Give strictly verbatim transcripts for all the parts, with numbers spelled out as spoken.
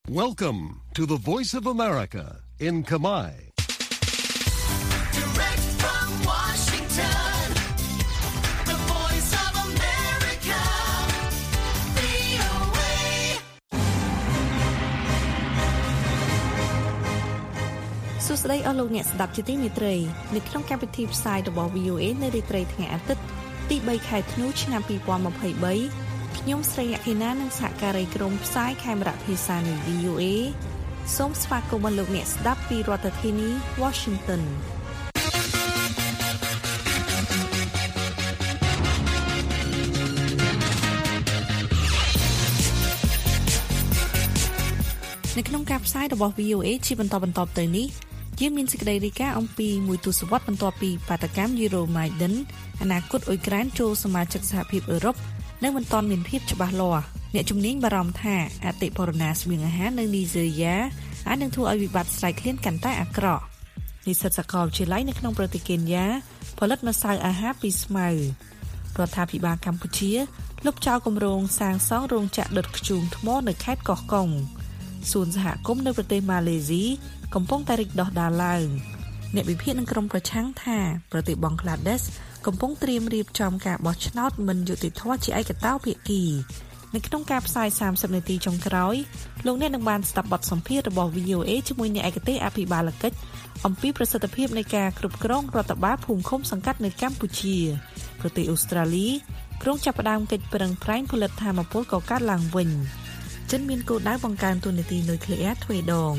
Welcome to the Voice of America in Kamai. Direct from Washington, the Voice of America, វី អូ เอសួស្តីអស់លោកអ្នកស្ដាប់ជាទីមេត្រីនៅក្នុងកម្មវិធីផ្សាយរបស់ វី អូ เอ នៅរាត្រីថ្ងៃអាទិត្យទីបីខែធ្នូឆ្នាំពីរពាន់ម្ភៃបីខ្ញុំស្រីអខេណានិងសហការីក្រុមផ្សាយខេមរៈភាសានៃ វី អូ เอ សូមស្វាគមន៍លោកអ្នកស្ដាប់ពីរដ្ឋធានី Washington នៅក្នុងការផ្សាយរបស់ វី អូ เอ ជាបន្តបន្តទៅនេះយើងមានសេចក្តីរាយការណ៍អំពីមួយទសវត្សរ៍បន្ទាប់ពីបាតកម្ម Euromaidan អនាគតអ៊ុយក្រែនចូលសមាជិកសហភាពអឺរ៉ុបនៅមិនទាន់មានភាពច្បាស់លាស់អ្នកជំនាញបារម្ភថាអតិផរណាស្បៀងអាហារនៅនីហ្សេរីយ៉ាអាចនឹងធ្វើឲ្យវិបត្តិស្រែកឃ្លានកាន់តែអាក្រក់និស្សិតសាកលវិទ្យាល័យនៅក្នុងប្រទេសកេនយ៉ាផលិតម្សៅអាហារពីស្មៅរដ្ឋាភិបាលកម្ពុជាលុបចោលគម្រោងសាងសង់រោងចក្រដុតធ្យូងថ្មនៅខេត្តកោះកុងសួនសហគមន៍នៅប្រទេសម៉ាឡេស៊ីកំពុងតែរីកដុះដាលឡើងអ្នកវិភាគនឹងក្រុមប្រឆាំងថាប្រទេសបង់ក្លាដេសកំពុងត្រៀមរៀបចំការបោះឆ្នោតមិនយុត្តិធម៌ជាឯកតោភាគីនៅក្នុងការផ្សាយសាមសិបនាទីចុងក្រោយលោកអ្នកនឹងបានស្ដាប់បទសម្ភាសន៍របស់ វី អូ เอ ជាមួយអ្នកឯកទេសអភិបាលកិច្ចអំពីប្រសិទ្ធភាពនៃការគ្រប់គ្រងរដ្ឋបាលភូមិឃុំសង្កាត់នៅកម្ពុជាប្រទេសអូស្ត្រាលីក្រុងចាប់ផ្ដើមកិច្ចប្រឹងប្រែងផលិតថាមពលកកើតឡើងវិញចិនមានគោលដៅបង្កើនទូនាទីនុយក្លេអ៊ែរទ្វេដង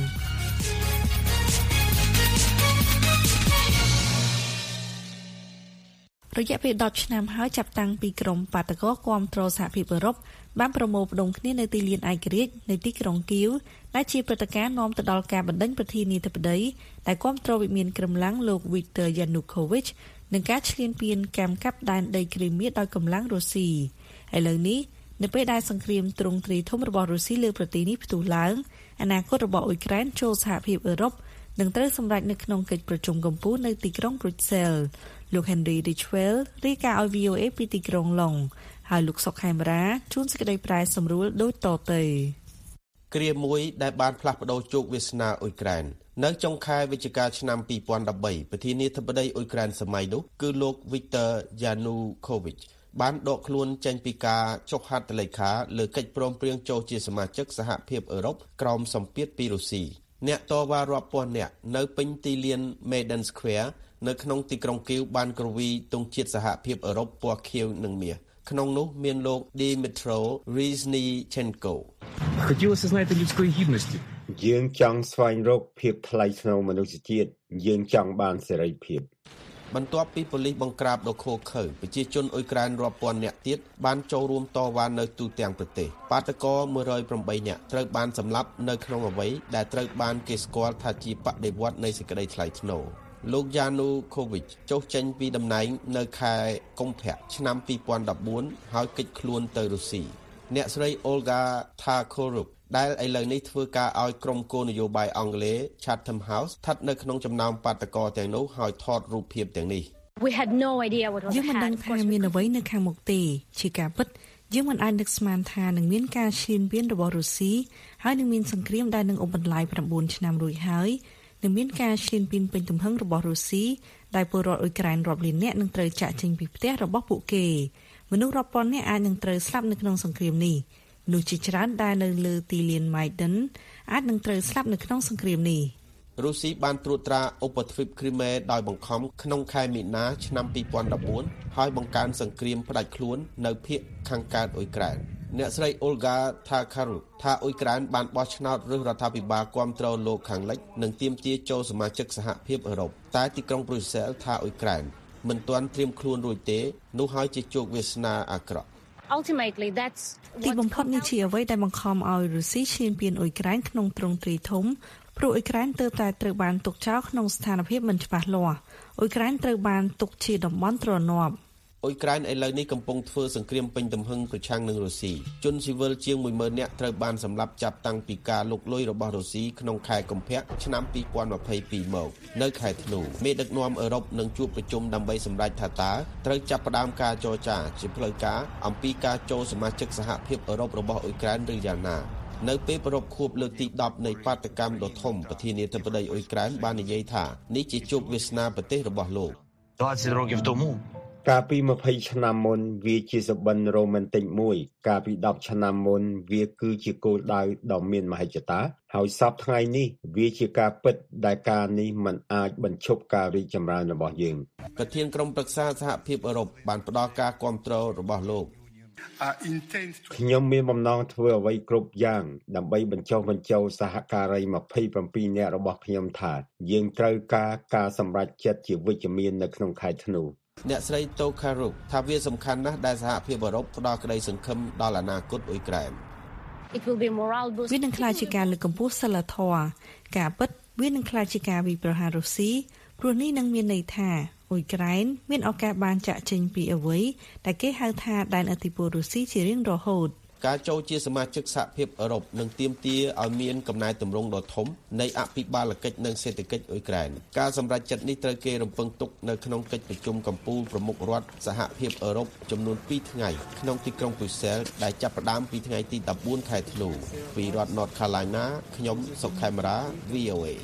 រយៈពេលដប់ឆ្នាំហើយចាប់តាំងពីក្រុមបាតកោគាំទ្រសហភាពអឺរ៉ុបបានប្រមូលផ្ដុំគ្នានៅទីលានឯករាជ្យនៅទីក្រុងគៀវដែលជាព្រឹត្តិការណ៍នាំទៅដល់ការបណ្ដេញប្រធានាធិបតីដែលគាំទ្រវិមានក្រំឡាំងលោក Viktor Yanukovych និងការឈ្លានពានកម្មកាប់ដែនដីគ្រីមៀដោយកម្លាំងរុស្ស៊ីឥឡូវនេះនៅពេលដែលសង្គ្រាមទ្រង់ទ្រាយធំរបស់រុស្ស៊ីលើប្រទេសនេះផ្ទុះឡើងអនាគតរបស់អ៊ុយក្រែនចូលសហភាពអឺរ៉ុបនឹងត្រូវសម្រេចនៅក្នុងកិច្ចប្រជុំកំពូលនៅទីក្រុង Brussels លោក Henry Ridgwell រាយការណ៍ឲ្យ វី អូ เอ ពីទីក្រុងឡុងហើយលោកសុកខេមរាជួនសេចក្តីប្រែសម្រួលដូចតទៅគ្រាមួយដែលបានផ្លាស់ប្ដូរជោគវាសនាអ៊ុយក្រែននៅចុងខែវិច្ឆិកាឆ្នាំពីរពាន់ដប់បីប្រធានាធិបតីអ៊ុយក្រែនសម័យនោះគឺលោក Viktor Yanukovych បានដកខ្លួនចេញពីការចុះហត្ថលេខាលើកិច្ចព្រមព្រៀងចូលជាសមាជិកសហភាពអឺរ៉ុបក្រោមសម្ពាធពីរុស្ស៊ីអ្នកតវ៉ារាប់ពាន់នាក់នៅពេញទីលាន Maidan Square នៅក្នុងទីក្រុងគៀវបានគ្រវីទង់ជាតិសហភាពអឺរ៉ុបពណ៌ខៀវនិងមាសក្នុងនោះមានលោក Dmytro Reznichenko យើងចង់ស្វែងរកភាពថ្លៃថ្នូរមនុស្សជាតិយើងចង់បានសេរីភាពបន្ទាប់ពីប៉ូលីសបង្ក្រាបដ៏ឃោរឃៅប្រជាជនអ៊ុយក្រែនរាប់ពាន់នាក់ទៀតបានចូលរួមតវ៉ានៅទូទាំងប្រទេសបាតកោមួយរយប្រាំបីនាក់ត្រូវបានសម្លាប់នៅក្នុងអ្វីដែលត្រូវបានគេស្គាល់ថាជាបដិវត្តន៍នៃសេចក្តីថ្លៃថ្នូរលោក Yanukovych ចុះចេញពីតំណែងនៅខែកុម្ភៈឆ្នាំពីរពាន់ដប់បួនហើយគេចខ្លួនទៅរុស្ស៊ីអ្នកស្រី Olga Takharyuk ដែលឥឡូវនេះធ្វើការឲ្យក្រុមគោលនយោបាយអង់គ្លេស Chatham House ស្ថិតនៅក្នុងចំណោមបាតកោទាំងនោះហើយថតរូបភាពទាំងនេះ We had no idea what was យើងមិនដឹងថាមានអ្វីនៅខាងមុខទេជាការពិតយើងមិនអាចនឹកស្មានថានឹងមានការឈ្លានពានរបស់រុស្ស៊ីហើយនឹងមានសង្គ្រាមដែលនឹងអូសបន្លាយប្រាំបួនឆ្នាំរួចហើយនឹងមានការឈ្លានពានពេញទំហឹងរបស់រុស្ស៊ីដែលពលរដ្ឋអ៊ុយក្រែនរាប់លាននាក់នឹងត្រូវចាក់ចេញពីផ្ទះរបស់ពួកគេមនុស្សរាប់ពាន់នាក់អាចនឹងត្រូវស្លាប់នៅក្នុងសង្គ្រាមនេះមនុស្សជាច្រើនដែលនៅលើទីលាន Maidan អាចនឹងត្រូវស្លាប់នៅក្នុងសង្គ្រាមនេះរុស្ស៊ីបានត្រួតត្រាឧបទ្វីបគ្រីម៉េដោយបង្ខំក្នុងខែមីនាឆ្នាំពីរពាន់ដប់បួនហើយបង្កើនសង្គ្រាមផ្ដាច់ខ្លួននៅភាគខាងកើតអ៊ុយក្រែនអ្នកស្រី Olga Takharyuk ថាអ៊ុយក្រែនបានបោះឆ្នោតរើសរដ្ឋាភិបាលគាំទ្រលោកខាងលិចនិងទាមទារចូលសមាជិកសហភាពអឺរ៉ុបតែទីក្រុង Brussels ថាអ៊ុយក្រែនមិនទាន់ត្រៀមខ្លួនរួចទេនោះហើយជាជោគវាសនាអាក្រក់ Ultimately that's ទីបំផុតនេះជាអ្វីដែលបង្ខំឲ្យរុស្ស៊ីឈ្លានពានអ៊ុយក្រែនក្នុងទ្រង់ទ្រាយធំព្រោះអ៊ុយក្រែនទើបតែត្រូវបានទុកចោលក្នុងស្ថានភាពមិនច្បាស់លាស់អ៊ុយក្រែនត្រូវបានទុកជាតំបន់ទ្រនាប់អ៊ុយក្រែនឥឡូវនេះកំពុងធ្វើសង្គ្រាមពេញទំហឹងប្រឆាំងនឹងរុស្ស៊ីជនស៊ីវិលជាងមួយម៉ឺននាក់ត្រូវបានសម្លាប់ចាប់តាំងពីការលុកលុយរបស់រុស្ស៊ីក្នុងខែកុម្ភៈឆ្នាំពីរពាន់ម្ភៃពីរមកនៅខែធ្នូមេដឹកនាំអឺរ៉ុបនឹងជួបប្រជុំដើម្បីសម្រេចថាតើត្រូវចាប់ផ្ដើមការចរចាជាផ្លូវការអំពីការចូលសមាជិកសហភាពអឺរ៉ុបរបស់អ៊ុយក្រែនឬយ៉ាងណានៅពេលប្រពខួបលើកទីដប់នៃបាតកម្មដ៏ធំប្រធានាធិបតីអ៊ុយក្រែនបាននិយាយថានេះជាជោគវាសនាប្រទេសរបស់លោក двадцать років томуកាលពី20ឆ្នាំមុនវាជាសបិនរ៉ូមែនទិកមួយកាលពី10ឆ្នាំមុនវាគឺជាគោលដៅដ៏មានមហិច្ឆតាហើយសពថ្ងៃនេះវាជាការពិតដែលការនេះមិនអាចបញ្ឈប់ការរីកចម្រើនរបស់យើងប្រធានក្រុមប្រឹក្សាសហភាពអឺរ៉ុបបានផ្ដល់ការគាំទ្ររបស់លោកខ្ញុំមានបំណងធ្វើអ្វីគ្រប់យ៉ាងដើម្បីបញ្ចុះបញ្ចូលសហការីยี่สิบเจ็ดនាក់របស់ខ្ញុំថាយើងត្រូវការការសម្រេចចិត្តជាវិជ្ជមាននៅក្នុងខែធ្នូអ្នកស្រីតូខារុកថាវាសំខាន់ណាស់ដែលសហភាពអឺរ៉ុបផ្ដល់ក្តីសង្ឃឹមដល់អនាគតអ៊ុយក្រែន It will be moral boost វានឹងក្លាយជាការលើកកម្ពស់សិលធម៌ការពិតវានឹងក្លាយជាការវិប្រហាររុស្ស៊ីព្រោះនេះនឹងមានន័យថាអ៊ុយក្រែនមានឱកាសបានចាក់ចេញពីអ្វីដែលគេហៅថាដែនឥទ្ធិពលរុស្ស៊ីជារៀងរហូតការចូលជាសមាជិកសហភាពអឺរ៉ុបនឹងទាមទារឲ្យមានកំណែទម្រង់ដ៏ធំនៃអភិបាលកិច្ចនិងសេដ្ឋកិច្ចអ៊ុយក្រែនការសម្រេចចិត្តនេះត្រូវគេរំពឹងទុកនៅក្នុងកិច្ចប្រជុំកំពូលប្រមុខរដ្ឋសហភាពអឺរ៉ុបចំនួនពីរថ្ងៃក្នុងទីក្រុង Brussels ដែលចាប់ផ្ដើមពីថ្ងៃទី14ខែធ្នូពីរដ្ឋ North Carolina ខ្ញុំសុកខេមរា V O A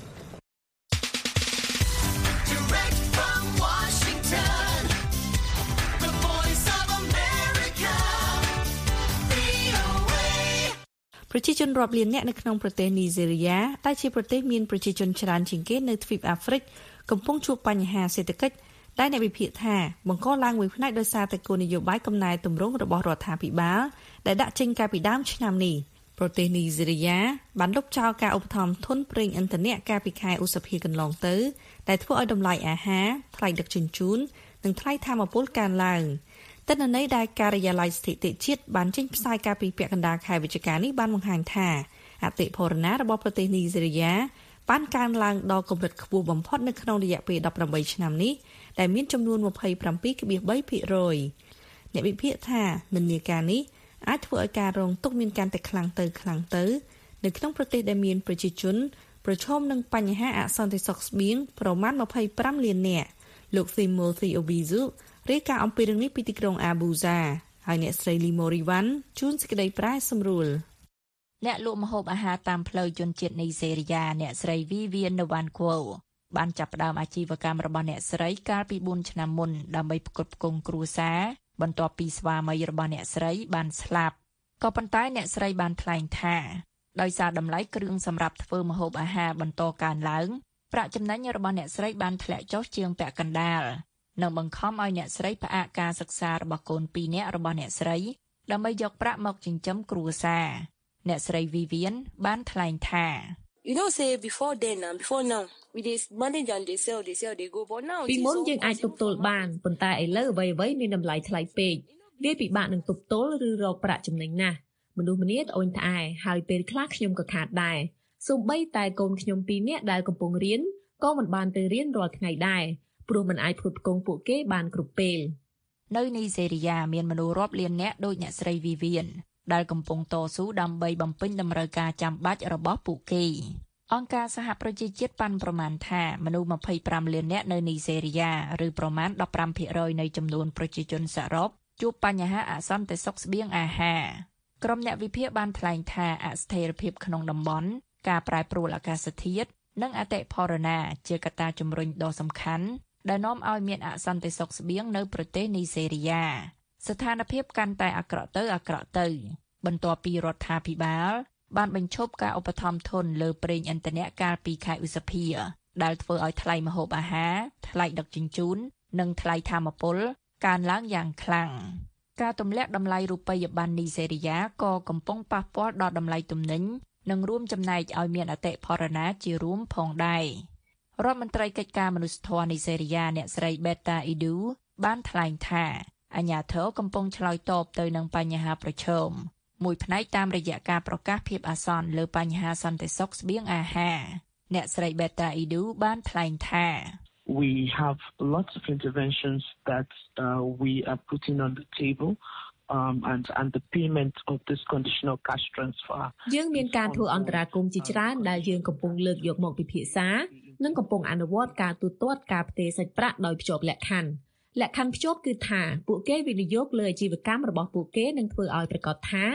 ប្រជាជនរាប់លានអ្នកនៅក្នុងប្រទេសនីហ្សេរីយ៉ាដែលជាប្រទេសមានប្រជាជនច្រើនជាងគេនៅទ្វីបអាហ្វ្រិកកំពុងជួបបញ្ហាសេដ្ឋកិច្ចដែលអ្នកវិភាគថាបង្កឡើងមួយផ្នែកដោយសារតែគោលនយោបាយកំណែទម្រង់របស់រដ្ឋាភិបាលដែលដាក់ចេញកាលពីដើមឆ្នាំនេះប្រទេសនីហ្សេរីយ៉ាបានលុបចោលការឧបត្ថម្ភធនប្រេងឥន្ធនៈកាលពីខែឧសភាកន្លងទៅដែលធ្វើឲ្យតម្លៃអាហារថ្លៃដឹកជញ្ជូននិងថ្លៃថាមពលកើនឡើងទិន្នន័យដែលការិយាល័យស្ថិតិជាតិបានចេញផ្សាយកាលពីពាក់កណ្ដាលខែវិច្ឆិកានេះបានបង្ហាញថាអតិផរណារបស់ប្រទេសនីហ្សេរីយ៉ាបានកើនឡើងដល់កម្រិតខ្ពស់បំផុតនៅក្នុងរយៈពេលeighteenឆ្នាំនេះដែលមានចំនួនtwenty-seven point three percent អ្នកវិភាគថានិន្នាការនេះអាចធ្វើឲ្យការរងទុក្ខមានកាន់តែខ្លាំងទៅខ្លាំងទៅនៅក្នុងប្រទេសដែលមានប្រជាជនប្រឈមនឹងបញ្ហាអសន្តិសុខស្បៀងប្រមាណtwenty-fiveលាននាក់លោក Timothy Obizuរាយការណ៍អំពីរឿងនេះពីទីក្រុងអាប៊ូហ្សាហើយអ្នកស្រីលីម៉ូរីវ៉ាន់ជួនសេចក្តីប្រែសម្រួលអ្នកលក់ម្ហូបអាហារតាមផ្លូវជនជាតិនីហ្សេរីយ៉ាអ្នកស្រី Vivian Nwankwo បានចាប់ផ្ដើមអាជីវកម្មរបស់អ្នកស្រីកាលពីfourឆ្នាំមុនដើម្បីផ្គត់ផ្គង់គ្រួសារបន្ទាប់ពីស្វាមីរបស់អ្នកស្រីបានស្លាប់ក៏ប៉ុន្តែអ្នកស្រីបានថ្លែងថាដោយសារតម្លៃគ្រឿងសម្រាប់ធ្វើម្ហូបអាហារបន្តកើនឡើងប្រាក់ចំណេញរបស់អ្នកស្រីបានធ្លាក់ចុះជាងពាក់កណ្ដាលនិងបង្ខំឲ្យអ្នកស្រីផ្អាកការសិក្សារបស់កូនពីរនាក់របស់អ្នកស្រីដើម្បីយកប្រាក់មកចិញ្ចឹមគ្រួសារអ្នកស្រី Vivian បានថ្លែងថា You know say before then and before now we dey manage and they sell they sell they go but now ពីមុនយើងអាចទប់ទល់បានប៉ុន្តែឥឡូវអ្វីៗមានតម្លៃថ្លៃពេកវាពិបាកនឹងទប់ទល់ឬរកប្រាក់ចំណេញណាស់មនុស្សម្នាត្អូញត្អែហើយពេលខ្លះខ្ញុំក៏ខាតដែរសូម្បីតែកូនខ្ញុំពីរនាក់ដែលកំពុងរៀនក៏មិនបានទៅរៀនរាល់ថ្ងៃដែរព្រោះមិនអាចផ្គត់ផ្គង់ពួកគេបានគ្រប់ពេលនៅនីហ្សេរីយ៉ាមានមនុស្សរាប់លាននាក់ដូចអ្នកស្រី Vivian ដែលកំពុងតស៊ូដើម្បីបំពេញតម្រូវការចាំបាច់របស់ពួកគេអង្គការសហប្រជាជាតិប៉ាន់ប្រមាណថាមនុស្សtwenty-fiveលាននាក់នៅនីហ្សេរីយ៉ាឬប្រមាណfifteen percentនៃចំនួនប្រជាជនសរុបជួបបញ្ហាអសន្តិសុខស្បៀងអាហារក្រុមអ្នកវិភាគបានថ្លែងថាអស្ថិរភាពក្នុងតំបន់ការប្រែប្រួលអាកាសធាតុនិងអតិផរណាជាកត្តាជំរុញដ៏សំខាន់ដែលនាំឲ្យមានអសន្តិសុខស្បៀងនៅប្រទេសនីហ្សេរីយ៉ាស្ថានភាពកាន់តែអាក្រក់ទៅអាក្រក់ទៅបន្ទាប់ពីរដ្ឋាភិបាលបានបញ្ឈប់ការឧបត្ថម្ភធនលើប្រេងឥន្ធនៈកាលពីខែឧសភាដែលធ្វើឲ្យថ្លៃម្ហូបអាហារថ្លៃដឹកជញ្ជូននិងថ្លៃថាមពលកើនឡើងយ៉ាងខ្លាំងការទម្លាក់តម្លៃរូបិយប័ណ្ណនីហ្សេរីយ៉ាក៏កំពុងប៉ះពាល់ដល់តម្លៃទំនិញនិងរួមចំណែកឲ្យមានអតិផរណាជារួមផងដែររដ្ឋមន្ត្រីកិច្ចការមនុស្សធម៌នីហ្សេរីយ៉ាអ្នកស្រី Beta Idu បានថ្លែងថាអាជ្ញាធរកំពុងឆ្លើយតបទៅនឹងបញ្ហាប្រឈមមួយផ្នែកតាមរយៈការប្រកាសភាពអាសន្នលើបញ្ហាសន្តិសុខស្បៀងអាហារអ្នកស្រី Beta Idu បានថ្លែងថា We have lots of interventions that uh, we are putting on the table um and and the payment of this conditional cash transfer យើងមានការធ្វើអន្តរាគមន៍ជាច្រើនដែលយើងកំពុងលើកយកមកពិភាក្សានិងកំពុងអនុវត្តការទូទាត់ការផ្ទេរសាច់ប្រាក់ដោយភ្ជាប់លក្ខខណ្ឌលក្ខខណ្ឌភ្ជាប់គឺថាពួកគេវិនិយោគលើអាជីវកម្មរបស់ពួកគេនឹងធ្វើឲ្យប្រកាសថា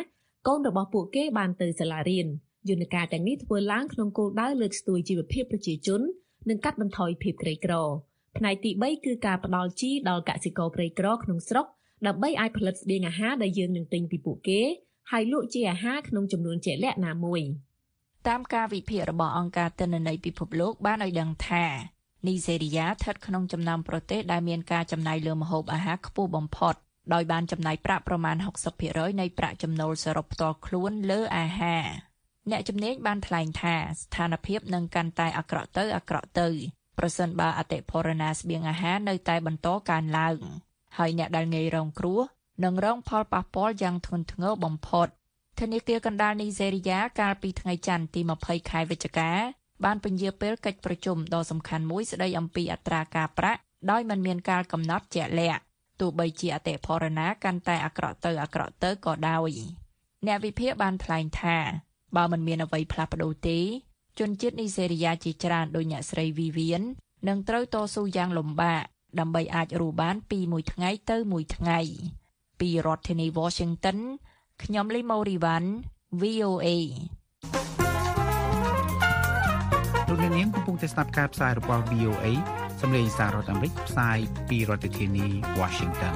កូនរបស់ពួកគេបានទៅសាលារៀនយន្តការទាំងនេះធ្វើឡើងក្នុងគោលដៅលើកស្ទួយជីវភាពប្រជាជននិងកាត់បន្ថយភាពក្រីក្រផ្នែកទី3គឺការផ្ដល់ជីដល់កសិករក្រីក្រក្នុងស្រុកដើម្បីអាចផលិតស្បៀងអាហារដែលយើងនឹងទិញពីពួកគេហើយលក់ជាអាហារក្នុងចំនួនជាក់លាក់ណាមួយតាមការវិភាគរបស់អង្គការទិន្នន័យពិភពលោកបានឲ្យដឹងថានីហ្សេរីយ៉ាស្ថិតក្នុងចំណោមប្រទេសដែលមានការចំណាយលើម្ហូបអាហារខ្ពស់បំផុតដោយបានចំណាយប្រាក់ប្រមាណ ហុកសិបភាគរយ នៃប្រាក់ចំណូលសរុបផ្ទាល់ខ្លួនលើអាហារអ្នកជំនាញបានថ្លែងថាស្ថានភាពនឹងកាន់តែអាក្រក់ទៅអាក្រក់ទៅប្រសិនបើអតិផរណាស្បៀងអាហារនៅតែបន្តកើនឡើងហើយអ្នកដែលងាយរងគ្រោះនឹងរងផលប៉ះពាល់យ៉ាងធ្ងន់ធ្ងរបំផុតធនាគារកណ្ដាលនីហ្សេរីយ៉ាកាលពីថ្ងៃច័ន្ទទីម្ភៃខែវិច្ឆិកាបានពន្យាពេលកិច្ចប្រជុំដ៏សំខាន់មួយស្ដីអំពីអត្រាការប្រាក់ដោយមិនមានការកំណត់ជាក់លាក់ទោះបីជាអតិផរណាកាន់តែអាក្រក់ទៅអាក្រក់ទៅក៏ដោយអ្នកវិភាគបានថ្លែងថាបើមិនមានអ្វីផ្លាស់ប្ដូរទេជនជាតិនីហ្សេរីយ៉ាជាច្រើនដោយអ្នកស្រី Vivian នឹងត្រូវតស៊ូយ៉ាងលំបាកដើម្បីអាចរស់បានពីមួយថ្ងៃទៅមួយថ្ងៃពីរដ្ឋធានី Washington ខ្ញុំលីម៉ូរីវ៉ាន់ វី អូ เอលោកអ្នកនាងកំពុងតែស្ដាប់ការផ្សាយរបស់ វី អូ เอ សម្លេងសាររដ្ឋអាមេរិកផ្សាយពីរដ្ឋធានី Washington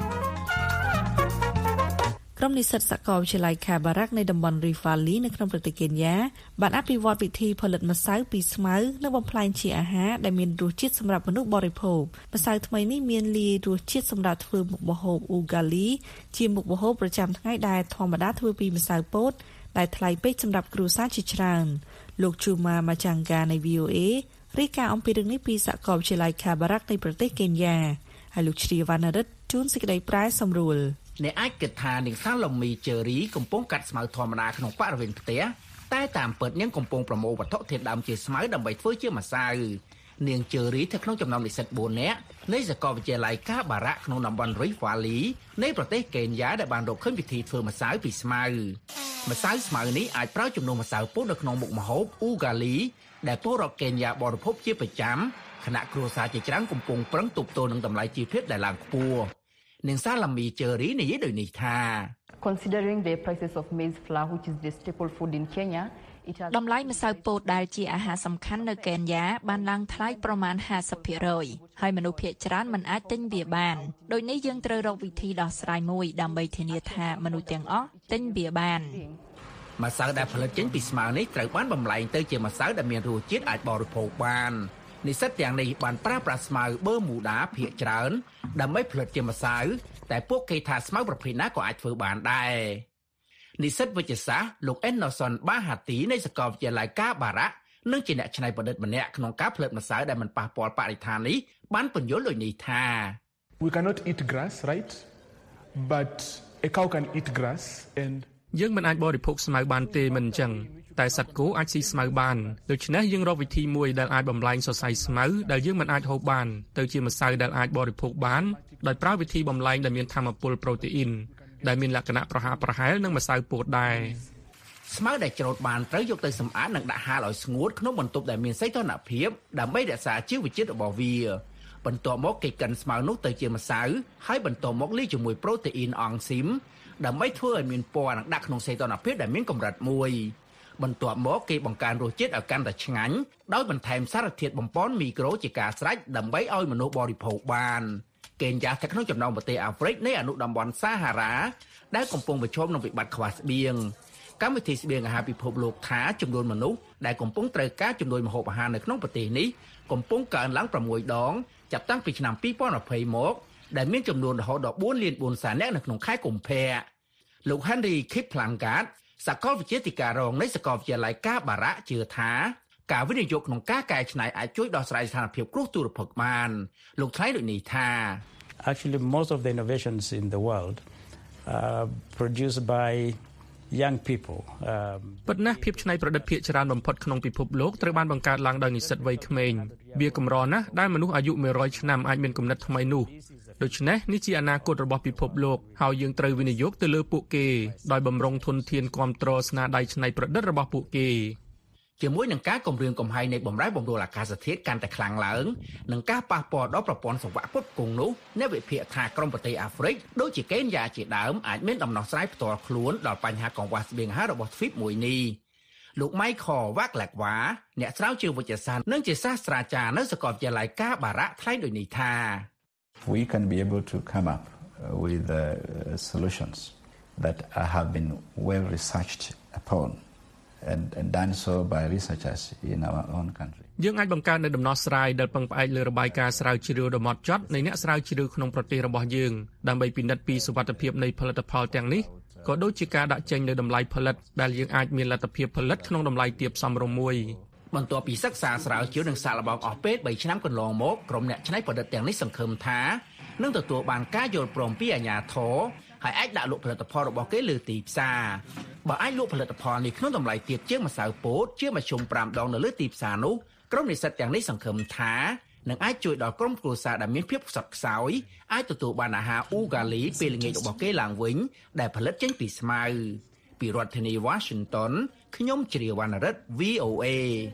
ក្រុមនិស្សិតសាកលវិទ្យាល័យ Kabarak នៃតំបន់ Rift Valley នៅក្នុងប្រទេសកេនយ៉ាបានអភិវឌ្ឍវិធីផលិតម្សៅពីស្មៅនិងបំផ្លាញជាអាហារដែលមានរសជាតិសម្រាប់មនុស្សបរិភោគម្សៅថ្មីនេះមានលាយរសជាតិសម្រាប់ធ្វើមុខម្ហូប Ugali ជាមុខម្ហូបប្រចាំថ្ងៃដែលធម្មតាធ្វើពីម្សៅពោតដែលថ្លៃពេកសម្រាប់គ្រួសារជាច្រើនលោក Chuma Machanga នៃ វី អូ เอ រាយការណ៍អំពីរឿងនេះពីសាកលវិទ្យាល័យ Kabarak នៃប្រទេសកេនយ៉ាហើយលោកជ្រាវណ្ណរិទ្ធជួនសេចក្តីប្រែសម្រួលអ្នកអាចគិតថានាងសាឡូមីជើរីកំពុងកាត់ស្មៅធម្មតាក្នុងបរិវេណផ្ទះតែតាមពិតនាងកំពុងប្រមូលវត្ថុធាតុដើមជាស្មៅដើម្បីធ្វើជាម្សៅនាងជើរីនៅក្នុងចំណោមនិស្សិតបួននាក់នៃសាកលវិទ្យាល័យ Kabarak ក្នុងតំបន់ Rift Valley នៃប្រទេសកេនយ៉ាដែលបានរកឃើញវិធីធ្វើម្សៅពីស្មៅម្សៅស្មៅនេះអាចប្រើជំនួសម្សៅពោតនៅក្នុងមុខម្ហូប Ugali ដែលពលរដ្ឋកេនយ៉ាបរិភោគជាប្រចាំខណៈគ្រួសារជាច្រើនកំពុងប្រឹងទប់ទល់នឹងតម្លៃជីវភាពដែលឡើងខ្ពស់នាងសាឡាមីជើរីនិយាយដូចនេះថា Considering the prices of maize flour which is the staple food in Kenya តម្លៃម្សៅពោតដែលជាអាហារសំខាន់នៅកេនយ៉ាបានឡើងថ្លៃប្រមាណ ហាសិបភាគរយ ហើយមនុស្សភាគច្រើនមិនអាចទិញវាបានដូចនេះយើងត្រូវរកវិធីដោះស្រាយមួយដើម្បីធានាថាមនុស្សទាំងអស់ទិញវាបានម្សៅដែលផលិតចេញពីស្មៅនេះត្រូវបានបំលែងទៅជាម្សៅដែលមានរសជាតិអាចបរិភោគបាននិស្សិតទាំងនេះបានប្រើប្រាស់ស្មៅបឺមូដាភាគច្រើនដើម្បីផលិតជាម្សៅតែពួកគេថាស្មៅប្រភេទណាក៏អាចធ្វើបានដែរនិស្សិតវិទ្យាសាស្ត្រលោក Enoson Bahati នៃសាកលវិទ្យាល័យ Kabarak និងជាអ្នកច្នៃប្រឌិតម្នាក់ក្នុងការផលិតម្សៅដែលមិនប៉ះពាល់បរិស្ថាននេះបានពន្យល់ដូចនេះថា We cannot eat grass, right? But a cow can eat grass and យើងមិនអាចបរិភោគស្មៅបានទេមិនអញ្ចឹងតែសត្វគោអាចស៊ីស្មៅបានដូច្នេះយើងរកវិធីមួយដែលអាចបំលែងសរសៃស្មៅដែលយើងមិនអាចហូបបានទៅជាម្សៅដែលអាចបរិភោគបានដោយប្រើវិធីបំលែងដែលមានថាមពលប្រូតេអ៊ីនដែលមានលក្ខណៈប្រហាក់ប្រហែលនឹងម្សៅពោតដែរស្មៅដែលច្រូតបានត្រូវយកទៅសម្អាតនិងដាក់ហាលឲ្យស្ងួតក្នុងបន្ទប់ដែលមានសីតុណ្ហភាពដើម្បីរក្សាជីវជាតិរបស់វាបន្ទាប់មកគេកិនស្មៅនោះទៅជាម្សៅហើយបន្ទាប់មកលាយជាមួយប្រូតេអ៊ីនអង់ស៊ីមដើម្បីធ្វើឲ្យមានពណ៌និងដាក់ក្នុងសីតុណ្ហភាពដែលមានកម្រិតមួយបន្ទាប់មកគេបង្កើនរសជាតិឲ្យកាន់តែឆ្ងាញ់ដោយបន្ថែមសារធាតុបំប៉នមីក្រូជាការស្រេចដើម្បីឲ្យមនុស្សបរិភោគបានកេនយ៉ាស្ថិតក្នុងចំណោមប្រទេសអាហ្វ្រិកនៃអនុតំបន់សាហារ៉ាដែលកំពុងប្រឈមនឹងវិបត្តិខ្វះស្បៀងកម្មវិធីស្បៀងអាហារពិភពលោកថាចំនួនមនុស្សដែលកំពុងត្រូវការជំនួយម្ហូបអាហារនៅក្នុងប្រទេសនេះកំពុងកើនឡើងប្រាំមួយដងចាប់តាំងពីឆ្នាំពីរពាន់ยี่สิบមកដែលមានចំនួនរហូតដល់បួនលានបួនសែននាក់នៅក្នុងខែកុម្ភៈលោក Henry Kiplangat សាកលវិទ្យាធិការរងនៃសាកលវិទ្យាល័យ Kabarak ជឿថាការវិនិយោគក្នុងការកែច្នៃអាចជួយដោះស្រាយស្ថានភាពគ្រោះទុរភិក្សបានលោកថ្លែងដូចនេះថា Actually most of the innovations in the world uh, produced by young people ប៉ុន្តែភាពច្នៃប្រឌិតភាគច្រើនបំផុតក្នុងពិភពលោកត្រូវបានបង្កើតឡើងដោយនិស្សិតវ័យក្មេងវាកម្រណាស់ដែលមនុស្សអាយុមួយរយឆ្នាំអាចមានគំនិតថ្មីនោះដូច្នេះនេះជាអនាគតរបស់ពិភពលោកហើយយើងត្រូវវិនិយោគទៅលើពួកគេដោយបម្រុងធនធានគាំទ្រស្នាដៃច្នៃប្រឌិតរបស់ពួកគេជាមួយនឹងការគម្រាមកំហែងនៃបំរែបំរួលអាកាសធាតុកាន់តែខ្លាំងឡើងនិងការប៉ះពាល់ដល់ប្រព័ន្ធសង្វាក់ផ្គត់ផ្គង់នោះអ្នកវិភាគថាក្រុមប្រទេសអាហ្វ្រិកដូចជាកេនយ៉ាជាដើមអាចមានដំណោះស្រាយផ្ទាល់ខ្លួនដល់បញ្ហាកង្វះស្បៀងអាហាររបស់ទ្វីបមួយនេះលោក Michael Waklakwa អ្នកស្រាវជ្រាវវិទ្យាសាស្ត្រនិងជាសាស្ត្រាចារ្យនៅសាកលវិទ្យាល័យការបារៈថ្លែងដូចនេះថា We can be able to come up with uh, solutions that have been well researched upon and, and done so by researchers in our own country. យើងអាចបង្កើតនៅដំណោះស្រាយដែលពឹងផ្អែកលើរបាយការណ៍ស្រាវជ្រាវដ៏ហ្មត់ចត់នៃអ្នកស្រាវជ្រាវក្នុងប្រទេសរបស់យើងដើម្បីពិនិត្យពីសុវត្ថិភាពនៃផលិតផលទាំងនេះក៏ដូចជាការដាក់ចេញនៅតម្លៃផលិតដែលយើងអាចមានលទ្ធភាពផលិតក្នុងតម្លៃទាបសមរម្យមួយបន្ទាប់ពីសិក្សាស្រាវជ្រាវនិងសាកល្បងអស់ពេលបីឆ្នាំកន្លងមកក្រុមអ្នកច្នៃប្រឌិតទាំងនេះសង្ឃឹមថានឹងទទួលបានការយល់ព្រមពីអាជ្ញាធរហើយអាចដាក់លក់ផលិតផលរបស់គេលើទីផ្សារបើអាចលក់ផលិតផលនេះក្នុងតម្លៃទាបជាងម្សៅពោតជាមធ្យមប្រាំដងនៅលើទីផ្សារនោះក្រុមនិស្សិតទាំងនេះសង្ឃឹមថានឹងអាចជួយដល់ក្រុមគ្រួសារដែលមានភាពខ្សត់ខ្សោយអាចទទួលបានអាហារអ៊ូហ្គាលីពេលល្ងាចរបស់គេឡើងវិញដែលផលិតចេញពីស្មៅពីរដ្ឋធានី Washington ខ្ញុំជ្រាវវណ្ណរិទ្ធ V O A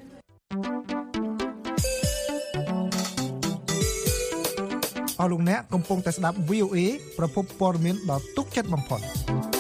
អស់លោកអ្នកកំពុងតែស្ដាប់ V O A ប្រភពព័ត៌មានដ៏ទុកចិត្តបំផុត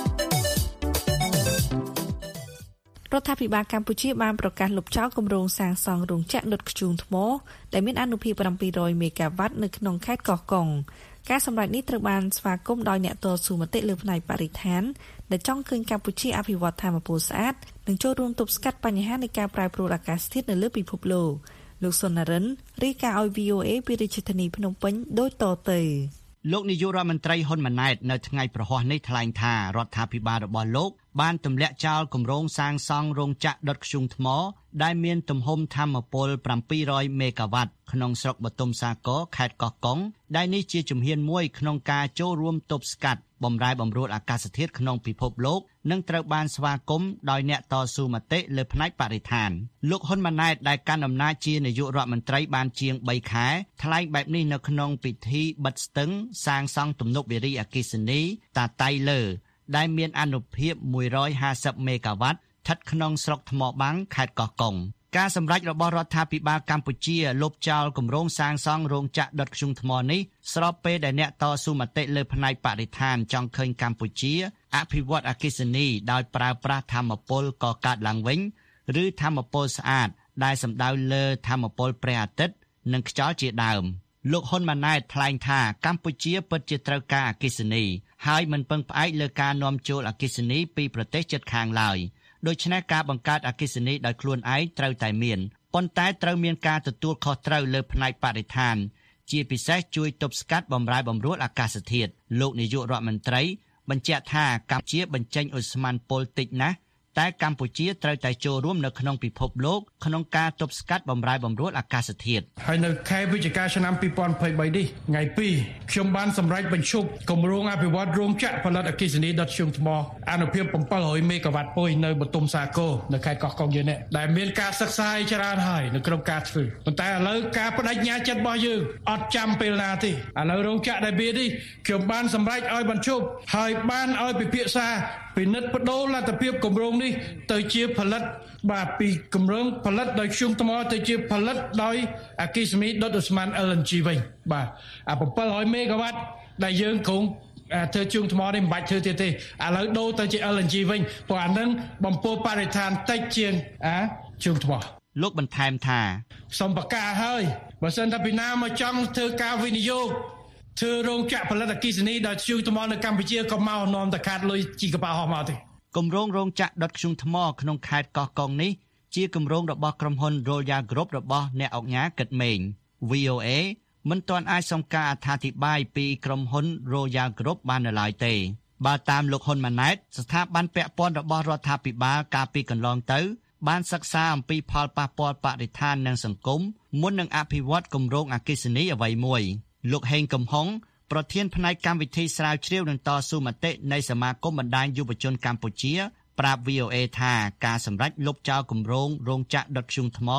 រដ្ឋាភិបាលកម្ពុជាបានប្រកាសលុបចោលគម្រោងសាងសង់រោងចក្រដុតធ្យូងថ្មដែលមានអនុភាពseven hundredមេហ្គាវ៉ាត់នៅក្នុងខេត្តកោះកុងការសម្រេចនេះត្រូវបានស្វាគមន៍ដោយអ្នកតស៊ូមតិលើផ្នែកបរិស្ថានដែលចង់ឃើញកម្ពុជាអភិវឌ្ឍថាមពលស្អាតនិងចូលរួមទប់ស្កាត់បញ្ហានៃការប្រែប្រួលអាកាសធាតុនៅលើពិភពលោកលោកសុនរិនរាយការណ៍ឲ្យ V O A ពីរាជធានីភ្នំពេញដូចតទៅលោកនាយករដ្ឋមន្ត្រីហ៊ុនម៉ាណែតនៅថ្ងៃប្រហ័សនេះថ្លែងថារដ្ឋាភិបាលរបស់លោកបានទម្លាក់ចោលគម្រោងសាងសង់រោងចក្រដុតធ្យូងថ្មដែលមានទំហំថាមពលseven hundredមេហ្គាវ៉ាត់ក្នុងស្រុកបទុមសាគរខេត្តកោះកុងដែលនេះជាជំហានមួយក្នុងការចូលរួមទប់ស្កាត់បំរែបំរួលអាកាសធាតុក្នុងពិភពលោកនិងត្រូវបានស្វាគមន៍ដោយអ្នកតស៊ូមតិលើផ្នែកបរិស្ថានលោកហ៊ុនម៉ាណែតដែលកាន់អំណាចជានាយករដ្ឋមន្ត្រីបានជាងthreeខែថ្លែងបែបនេះនៅក្នុងពិធីបិទស្ទឹងសាងសង់ទំនប់វារីអគ្គិសនីតាតៃលើដែលមានអនុភាពone hundred fiftyមេហ្គាវ៉ាត់ស្ថិតក្នុងស្រុកថ្មបាំងខេត្តកោះកុងការសម្រេចរបស់រដ្ឋាភិបាលកម្ពុជាលុបចោលគម្រោងសាងសង់រោងចក្រដុតធ្យូងថ្មនេះស្របពេលដែលអ្នកតស៊ូមតិលើផ្នែកបរិស្ថានចង់ឃើញកម្ពុជាអភិវឌ្ឍអគ្គិសនីដោយប្រើប្រាស់ថាមពលកកើតឡើងវិញឬថាមពលស្អាតដែលសំដៅលើថាមពលព្រះអាទិត្យនិងខ្យល់ជាដើមលោកហ៊ុនម៉ាណែតថ្លែងថាកម្ពុជាពិតជាត្រូវការអគ្គិសនីហើយមិនពឹងផ្អែកលើការនាំចូលអគ្គិសនីពីប្រទេសជិតខាងឡើយដូច្នេះការបង្កើតអគ្គិសនីដោយខ្លួនឯងត្រូវតែមានប៉ុន្តែត្រូវមានការទទួលខុសត្រូវលើផ្នែកបរិស្ថានជាពិសេសជួយទប់ស្កាត់បំរែបំរួលអាកាសធាតុលោកនាយករដ្ឋមន្ត្រីបញ្ជាក់ថាកម្ពុជាបញ្ចេញឧស្ម័នពុលតិចណាស់តែកម្ពុជាត្រូវតែចូលរួមនៅក្នុងពិភពលោកក្នុងការទប់ស្កាត់បំរែបំរួលអាកាសធាតុហើយនៅខែវិច្ឆិកាឆ្នាំtwo thousand twenty-threeនេះថ្ងៃtwoខ្ញុំបានសម្រេចបញ្ឈប់គម្រោងអភិវឌ្ឍរោងចក្រផលិតអគ្គិសនីដុតធ្យូងថ្មអនុភាពseven hundredមេហ្គាវ៉ាត់ពុយនៅបទុមសាគរនៅខេត្តកោះកុងយើងនេះដែលមានការសិក្សាច្រើនហើយនៅក្នុងការធ្វើប៉ុន្តែឥឡូវការបដិញ្ញាចិត្តរបស់យើងអត់ចាំពេលណាទេឥឡូវរោងចក្រដែលមាននេះខ្ញុំបានសម្រេចឲ្យបញ្ឈប់ហើយបានឲ្យពិភាក្សាពិនិត្យបដូរលទ្ធភាពគម្រោងនេះទៅជាផលិតបាទពីគម្រោងផលិតដោយធ្យូងថ្មទៅជាផលិតដោយអគ្គិសនីដុតឧស្ម័ន L N G វិញបាទអាseven hundredមេហ្គាវ៉ាត់ដែលយើងគ្រោងធ្វើធ្យូងថ្មនេះមិនបាច់ធ្វើទៀតទេឥឡូវដូរទៅជា L N G វិញព្រោះអានឹងបំពុលបរិស្ថានតិចជាងអាធ្យូងថ្មលោកបន្ថែមថាសូមប្រកាសហើយបើសិនតែពីណាមកចង់ធ្វើការវិនិយោគធ្វើរោងចក្រផលិតអគ្គិសនីដោយធ្យូងថ្មនៅកម្ពុជាក៏មកនាំតែខាតលុយជីកប៉ាហោះមកទេគម្រោងរោងចក្រដុតធ្យូងថ្មក្នុងខេត្តកោះកុងនេះជាគម្រោងរបស់ក្រុមហ៊ុន Royal Group របស់អ្នកអង្គការគិតមេង V O A មិនទាន់អាចសុំការអត្ថាធិប្បាយពីក្រុមហ៊ុន Royal Group បាននៅឡើយទេបើតាមលោកហ៊ុនម៉ាណែតស្ថាប័នពាក់ព័ន្ធរបស់រដ្ឋាភិបាលកាលពីកន្លងទៅបានសិក្សាអំពីផលប៉ះពាល់បរិស្ថាននិងសង្គមមុននឹងអភិវឌ្ឍគម្រោងអគ្គិសនីអ្វីមួយលោកហេងកំហុងប្រធានផ្នែកកម្មវិធីស្រាវជ្រាវនិងតស៊ូមតិនៃសមាគមបណ្ដាញយុវជនកម្ពុជាប្រាប់ V O A ថាការសម្រេចលុបចោលគម្រោងរោងចក្រដុតធ្យូងថ្ម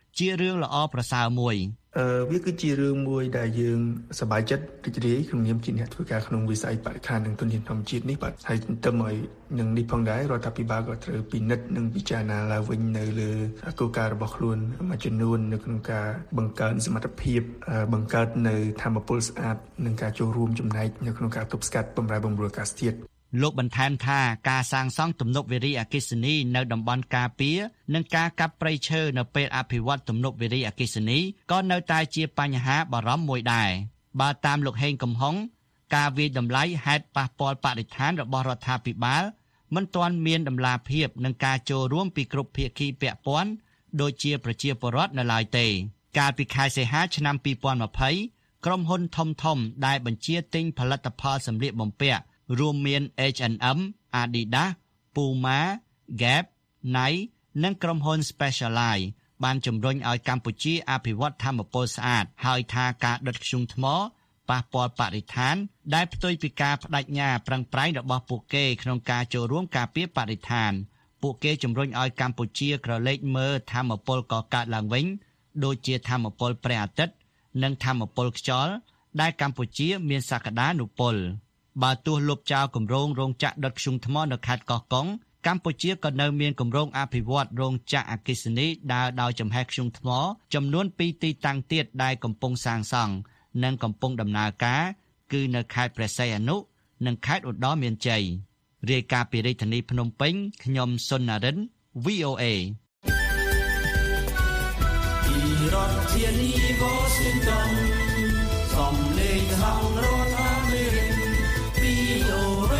ជារឿងល្អប្រសើរមួយអឺវាគឺជារឿងមួយដែលយើងសប្បាយចិត្តរីករាយក្នុងនាមជាអ្នកធ្វើការក្នុងវិស័យបរិស្ថាននិងធនធានធម្មជាតិនេះបាទហើយទន្ទឹមឲ្យនឹងនេះផងដែររដ្ឋាភិបាលក៏ត្រូវពិនិត្យនិងពិចារណាឡើងវិញនៅលើគោលការណ៍របស់ខ្លួនមួយចំនួននៅក្នុងការបង្កើនសមត្ថភាពបង្កើតនៅធម្មពលស្អាតនិងការចូលរួមចំណែកនៅក្នុងការទប់ស្កាត់បំរែបំរួលអាកាសធាតុលោកបន្ថែមថាការសាងសង់ទំនប់វារីអគ្គិសនីនៅតំបន់ការពារនិងការកាប់ព្រៃឈើនៅពេលអភិវឌ្ឍទំនប់វារីអគ្គិសនីក៏នៅតែជាបញ្ហាបារម្ភមួយដែរបើតាមលោកហេងកំហុងការវាយតម្លៃហេតុប៉ះពាល់បរិស្ថានរបស់រដ្ឋាភិបាលមិនទាន់មានដំណាភាពនឹងការចូលរួមពីគ្រប់ភាគីពាក់ព័ន្ធដូចជាប្រជាពលរដ្ឋនៅឡើយទេកាលពីខែសីហាឆ្នាំពីរពាន់ยี่สิบក្រុមហ៊ុនធំធំដែលបញ្ជាទិញផលិតផលសម្លៀកបំពាក់រួមមាន H and M, Adidas, Puma, Gap, Nike និងក្រុមហ៊ុន Specialized បានជំរុញឲ្យកម្ពុជាអភិវឌ្ឍថាមពលស្អាតហើយថាការដុតធ្យូងថ្មប៉ះពាល់បរិស្ថានដែលផ្ទុយពីការបដិញ្ញាប្រឹងប្រែងរបស់ពួកគេក្នុងការចូលរួមការពារបរិស្ថានពួកគេជំរុញឲ្យកម្ពុជាក្រឡេកមើលថាមពលកកើតឡើងវិញដូចជាថាមពលព្រះអាទិត្យនិងថាមពលខ្យល់ដែលកម្ពុជាមានសក្តានុពលបើទោះលុបចោលគម្រោងរោងចក្រដុតធ្យូងថ្មនៅខេត្តកោះកុងកម្ពុជាក៏នៅមានគម្រោងអភិវឌ្ឍរោងចក្រអគ្គិសនីដើរដោយចំហធ្យូងថ្មចំនួនពីរទីតាំងទៀតដែលកំពុងសាងសង់និងកំពុងដំណើរការគឺនៅខេត្តព្រះសីហនុនិងខេត្តឧត្តរមានជ័យរាយការណ៍ពីរាជធានីភ្នំពេញខ្ញុំសុននរិន វី អូ เอពីរដ្ឋធានី Washington សំឡេងហៅរដ្ឋអាមេរិក វី អូ เอ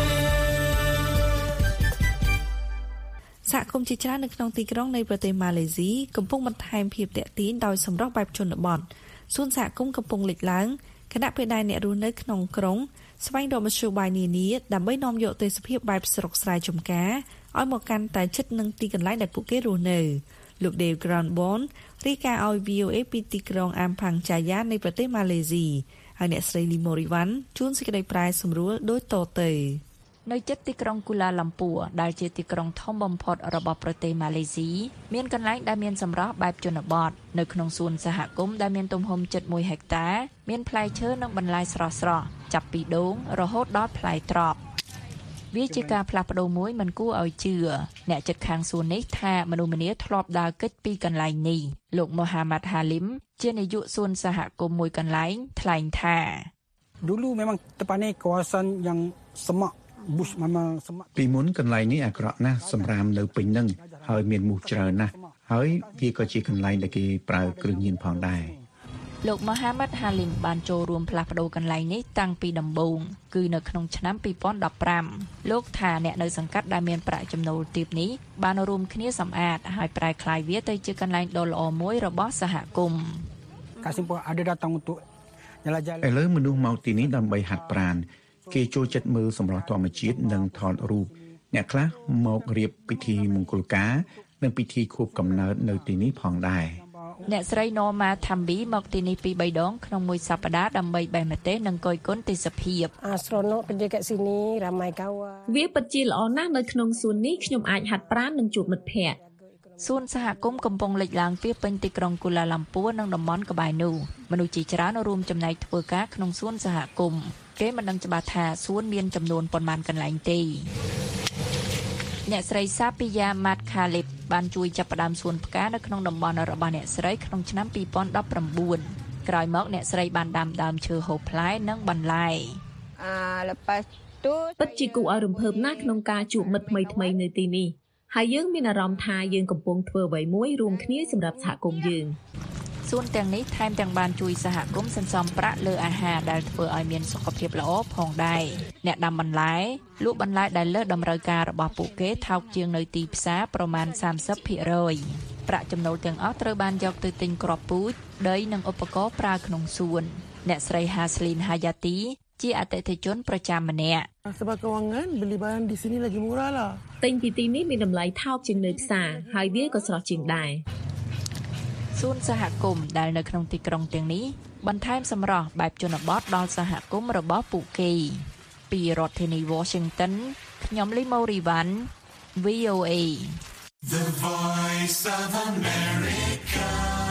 សហគមន៍ជាច្រើននៅក្នុងទីក្រុងនៃប្រទេសម៉ាឡេស៊ីកំពុងបន្ថែមភាពទាក់ទាញដោយសម្រស់បែបជនបទសួនសហគមន៍កំពុងលេចឡើងខណៈពេលដែលអ្នករស់នៅក្នុងក្រុងស្វែងរកមធ្យោបាយនានាដើម្បីនាំយកទេសភាពបែបស្រុកស្រែចម្ការឲ្យមកកាន់តែជិតនឹងទីកន្លែងដែលពួកគេរស់នៅលោក Dave Grandbon រាយការណ៍ឲ្យ វី អូ เอ ពីទីក្រុងអាំផាំងចាយ៉ានៃប្រទេសម៉ាឡេស៊ីហើយអ្នកស្រី Limorivan ជួនសេចក្តីប្រែសម្រួលដូចតទៅនៅជិតទីក្រុងគូឡាឡាំពួរដែលជាទីក្រុងធំបំផុតរបស់ប្រទេសម៉ាឡេស៊ីមានកន្លែងដែលមានសម្រស់បែបជនបទនៅក្នុងសួនសហគមន៍ដែលមានទំហំជិតមួយហិកតាមានផ្លែឈើនិងបន្លែស្រស់ៗចាប់ពីដូងរហូតដល់ផ្លែត្រប់វាជាការផ្លាស់ប្ដូរមួយមិនគួរឲ្យជឿអ្នកជិតខាងសួននេះថាមនុស្សម្នាធ្លាប់ដើរគេចពីកន្លែងនេះលោកមូហាម៉ាត់ហាលីមជានាយកសួនសហគមន៍មួយកន្លែងថ្លែងថា Dulu memang tempat ni kawasan yang semak bush memang semak ពីមុនកន្លែងនេះអាក្រក់ណាស់សម្រាមនៅពេញនឹងហើយមានមូសច្រើនណាស់ហើយវាក៏ជាកន្លែងដែលគេប្រើគ្រឿងញៀនផងដែរលោកមូហាម៉ាត់ហាលីមបានចូលរួមផ្លាស់ប្ដូរកន្លែងនេះតាំងពីដំបូងគឺនៅក្នុងឆ្នាំពីរពាន់ដប់ប្រាំលោកថាអ្នកនៅសង្កាត់ដែលមានប្រាក់ចំណូលទាបនេះបានរួមគ្នាសម្អាតហើយប្រែក្លាយវាទៅជាកន្លែងដ៏ល្អមួយរបស់សហគមន៍ Kasimpul ada datang untuk jalan-jalan ឥឡូវមនុស្សមកទីនេះដើម្បីហាត់ប្រាណគេចូលចិត្តមើលសម្រស់ធម្មជាតិនិងថតរូបអ្នកខ្លះមករៀបពិធីមង្គលការនិងពិធីខួបកំណើតនៅទីនេះផងដែរអ្នកស្រី Norma Thambi មកទីនេះពីរបីដងក្នុងមួយសប្តាហ៍ដើម្បីបេះម្ទេសនិងគយគន់ទេសភាព Astronot kerja kat sini ramai kawan វាពិតជាល្អណាស់នៅក្នុងសួននេះខ្ញុំអាចហាត់ប្រាណនិងជួបមិត្តភ័ក្តិសួនសហគមន៍កំពុងលេចឡើងពីពេញទីក្រុងគូឡាឡាំពួរនិងតំបន់ក្បែរនោះមនុស្សជាច្រើនរួមចំណែកធ្វើការក្នុងសួនសហគមន៍គេមិនដឹងច្បាស់ថាសួនមានចំនួនប៉ុន្មានកន្លែងទេអ្នកស្រីសាពីយ៉ាម៉ាត់ខាលីបបានជួយចាប់ផ្ដើមសួនផ្កានៅក្នុងតំបន់របស់អ្នកស្រីក្នុងឆ្នាំពីរពាន់ដប់ប្រាំបួនក្រោយមកអ្នកស្រីបានដាំដើមឈើហូបផ្លែនិងបន្លែពិតជាគួរឲ្យរំភើបណាស់ក្នុងការជួបមិត្តថ្មីៗនៅទីនេះហើយយើងមានអារម្មណ៍ថាយើងកំពុងធ្វើអ្វីមួយរួមគ្នាសម្រាប់សហគមន៍យើងសួនទាំងនេះថែមទាំងបានជួយសហគមន៍សន្សំប្រាក់លើអាហារដែលធ្វើឲ្យមានសុខភាពល្អផងដែរអ្នកដាំបន្លែលក់បន្លែដែលលើសតម្រូវការរបស់ពួកគេថោកជាងនៅទីផ្សារប្រមាណ សាមសិបភាគរយ ប្រាក់ចំណូលទាំងអស់ត្រូវបានយកទៅទិញគ្រាប់ពូជដីនិងឧបករណ៍ប្រើក្នុងសួនអ្នកស្រី Haslin Hayati ជាអតិថិជនប្រចាំម្នាក់ sebab kewangan beli barang di sini lagi murah lah ទិញពីទីនេះមានតម្លៃថោកជាងនៅផ្សារហើយវាក៏ស្រស់ជាងដែរសួនសហគមន៍ដែលនៅក្នុងទីក្រុងទាំងនេះបន្ថែមសម្រស់បែបជនបទដល់សហគមន៍របស់ពួកគេពីរដ្ឋធានី Washington ខ្ញុំ Limorivan វី អូ เอ The Voice of America